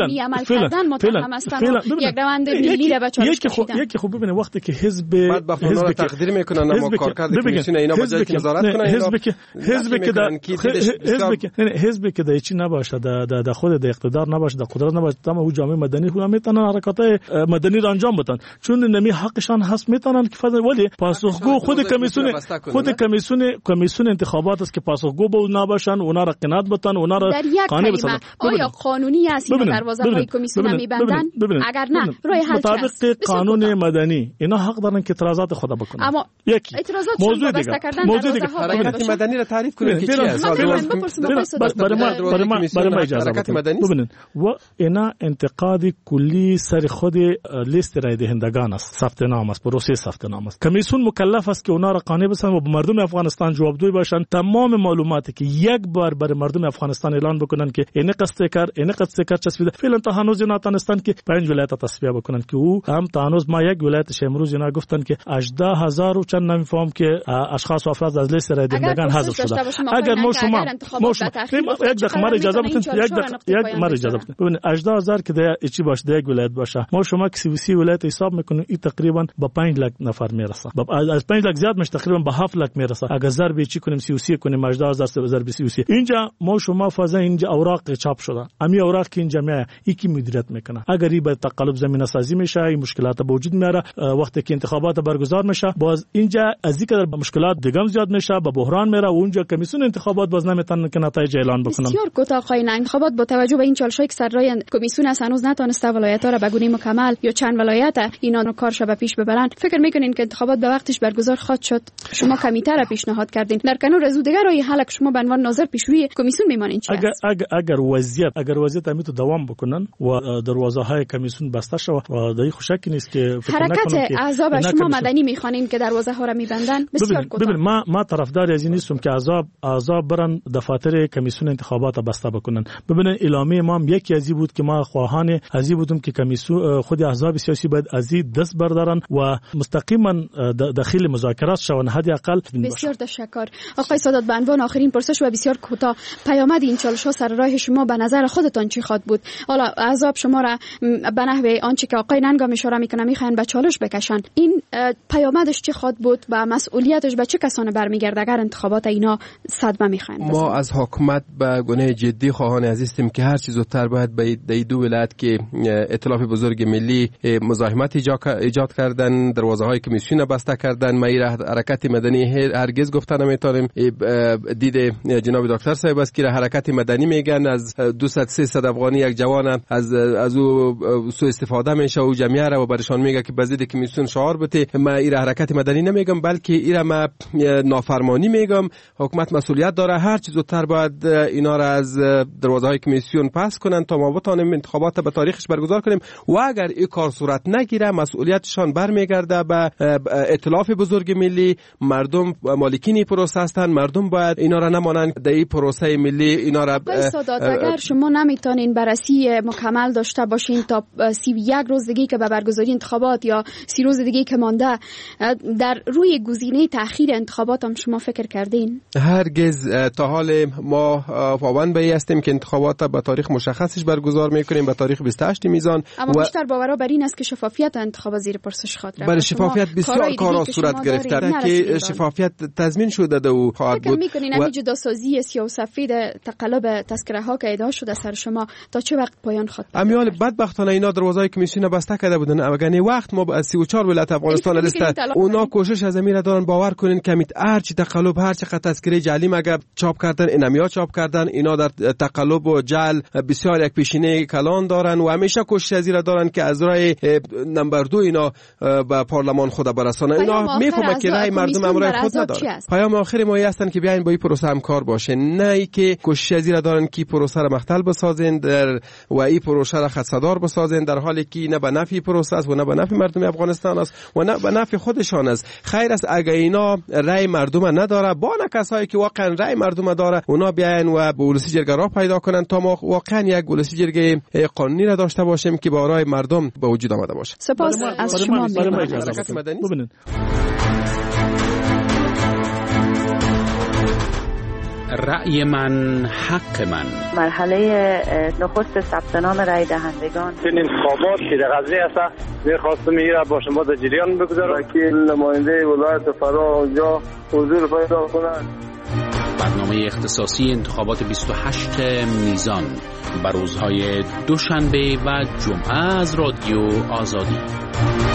Speaker 18: یک روند ملی را به چالش کشیدن.
Speaker 3: یکی خوب ببینید وقتی که حزب
Speaker 6: تقدیر میکنن اما کارکرد کمیسیون اینا به جای که نظارت کنن حزب که در چی نباشه در خود در اقتدار نباشه در قدرت نباشه تمام او جامعه مدنی خود میتونن حرکات مدنی را انجام بدن چون نمی حقشان هست میتونن که ولی
Speaker 3: پاسخگو خود کمیسیون انتخابات است که پاسخگو به اونا باشن، اونا را قناعت بتن، اونا را قانع بسازن.
Speaker 18: آیا قانونی است این دروازه‌های کمیسیون می‌بندن؟ اگر نه راه حل چیست؟
Speaker 3: مطابق قانون مدنی اینا حق دارن که اعتراضات خود بکنن.
Speaker 18: اما
Speaker 3: یکی
Speaker 18: اعتراضات
Speaker 3: موضوع دیگه
Speaker 6: حرکت مدنی را تعریف کنید که چی است؟
Speaker 3: برای ما اجازه بدید. و اینا انتقاد کلی سر خود لیست رای دهندگان است، ثبت نام است، پروسه ثبت نام است. کمیسیون مکلف است که اونا را قانع بسازن و به مردم افغانستان جوابگوی باشن. تمام معلوماتی که یک بار برای مردم افغانستان اعلان بکنن که این قصد چسبیده، فعلا تا هنوز اینا تانستن که 5 ولایت تصفیه بکنن که او هم تا هنوز ما یک ولایتش امروز اینا گفتن که 18000 و چند نمیفهم که اشخاص و افراد از لیست رای دهندگان حذف شده. اگر ما شما یک دقیقه ما اجازه بدید، ببینید 18000 که در چی باشه در یک ولایت باشه، ما شما که 33 ولایت حساب میکنیم این تقریبا به 5 لک نفر میرسه، از 5 لک زیاد میشه، تقریبا به 7 لک میرسه. اگر ضرب چی کنیم 33 کنیم 18000 ضرب 33، اینجا ما شما فازا اینجا اوراق چاپ شده، امی اوراق که اینجا میاد یکی مدیریت میکنه. اگر این به تقلب زمینه سازی میشه، این مشکلات به وجود میاره. وقتی که انتخابات برگزار میشه باز اینجا از اینکه مشکلات دیگه زیاد میشه، به بحران میره و اونجا کمیسیون انتخابات باز نمیتونن که نتایج اعلان بکنن.
Speaker 18: بسیار کوتاه خواهی انتخابات با توجه به این چالش‌هایی که سر راه کمیسیون هنوز نتونسته ولایت‌ها را به گونه مکمل یا چند ولایت اینا رو کارش به پیش ببرن، فکر میکنین که انتخابات به وقتش برگزار خواهد شد؟ شما کمیته را پیشنهاد کردین، در کنار از دیگر راه حل شما به عنوان ناظر پیشروی کمیسیون میمانین چی است؟ اگر
Speaker 3: وضعیت همین دوام بکنن و دروازه‌های کمیسیون بسته شود و دایی خوشکی نیست که
Speaker 18: حرکت احزاب شما مدنی میخوانین که دروازه‌ها را میبندن. بسیار کوتاه.
Speaker 3: ببین ما طرفدار از این نیستم که احزاب برن دفاتر کمیسیون انتخابات بسته بکنن. ببینن اعلامیه ما یکی ازی بود که ما خواهان ازی بودم که کمیسیون خود احزاب سیاسی باید ازی دست بردارن و مستقیما داخل مذاکرات شون. حد اقل
Speaker 18: بسیار تشکر آقای سادات. به عنوان آخرین پرسش و بسیار کوتاه، پیامد این چالش‌ها سر راه شما به نظر خودتان چی خواهد بود؟ حالا احزاب شما را به نحوه آنچه که آقای ننگام اشاره میکنه میخواین به چالش بکشن، این پیامدش چی خواهد بود و مسئولیتش به چه کسانی برمیگرده اگر انتخابات اینا صدمه میخواین؟
Speaker 6: ما از حکومت به گونه جدی خواهان عزیزیم که هر چیز زودتر باید به دو ولایت که ائتلاف بزرگ ملی مزاحمت ایجاد کردن، دروازه‌های کمیسیون بسته کردن. ما حرکت مدنی هرگز گفتن نمیتونیم. دید جناب دکتر صاحب است که حرکت مدنی میگن از 200-300 افغانی یک جوان از او سوء استفاده میشه و جمعیت را برشان میگه که بزید کمیسیون شعار بده. ما این حرکت مدنی نمیگم بلکه این ما نافرمانی میگم. حکومت مسئولیت داره، هر چیز زودتر باید اینا را از دروازه‌های کمیسیون پس کنن تا ما بتونیم انتخابات به تاریخش برگزار کنیم و اگر این کار صورت نگیره مسئولیتشان برمیگرده به ائتلاف بزرگ ملی. مردم مالکین پروسه هستند، مردم باید اینا را نمانند در این پروسه ملی اینا را.
Speaker 18: اگر شما نمیتونین بررسی مکمل داشته باشین تا 31 روز دیگه که به برگزاری انتخابات یا 30 روز دیگه که مانده، در روی گزینه تأخیر انتخابات هم شما فکر کردین؟
Speaker 6: هرگز. تا حال ما پابند به هستیم که انتخابات به تاریخ مشخصش برگزار میکنیم، به تاریخ 28 میزان.
Speaker 18: اما بیشتر باور بر این است که شفافیت انتخابات زیر پرسش خواهد رفت.
Speaker 6: برای شفافیت بسیار کارا صورت گرفته که شفافیت تضمین شده و خواهد بود.
Speaker 18: میکنین همین جداسازی سیاه و سفید تقلب تذکره ها که ادعا شده سر شما تا چه وقت پایان خواهد؟
Speaker 6: امیال بدبختانه اینا دروازه‌های کمیسیون بسته کرده بودن. اگر وقت ما از 34 ولایت افغانستان لیست اونا کوشش از امیر دارن باور کنین که هر چی تقلب، هر چی تذکره جعلی مگه چاپ کردن، اینمیا چاپ کردن، اینا در تقلب و جعل بسیار یک پیشینه کلان دارن و همیشه کوشش از این دارن که از راه نمبر 2 اینا به پارلمان خود برسانن. اینا میفهمن که رای مردم امروز خود نداره. پیام آخر ما هستن که بیاین با این پروسه همکار باشین، نه ای که کوشش از این دارن که پروسه را مختل بسازن و این پروسه را خدشه‌دار بسازن، در حالی که نه به نفع پروسه است و نه به نفع مردم افغانستان است و نه به نفع خودشان است. خیر است اگر اینا رای مردم نداره، با کسایی که واقعا رای مردم داره اونا بیاین و به ولسی جرگه راه پیدا کنن تا ما واقعا یک ولسی جرگه قانونی را داشته باشیم که با رای مردم به وجود آمده باشه.
Speaker 18: سپاس از شما.
Speaker 3: ببینید
Speaker 1: رأی من حق من.
Speaker 4: مرحله نخست ثبت نام رای دهندگان
Speaker 5: این انتخابات که در قضیه است می‌خواستم میره با شما در جریان بگذارم که نماینده ولایت فرا اونجا حضور پیدا کنند.
Speaker 1: برنامه اختصاصی انتخابات 28 میزان بر روزهای دوشنبه و جمعه از رادیو آزادی.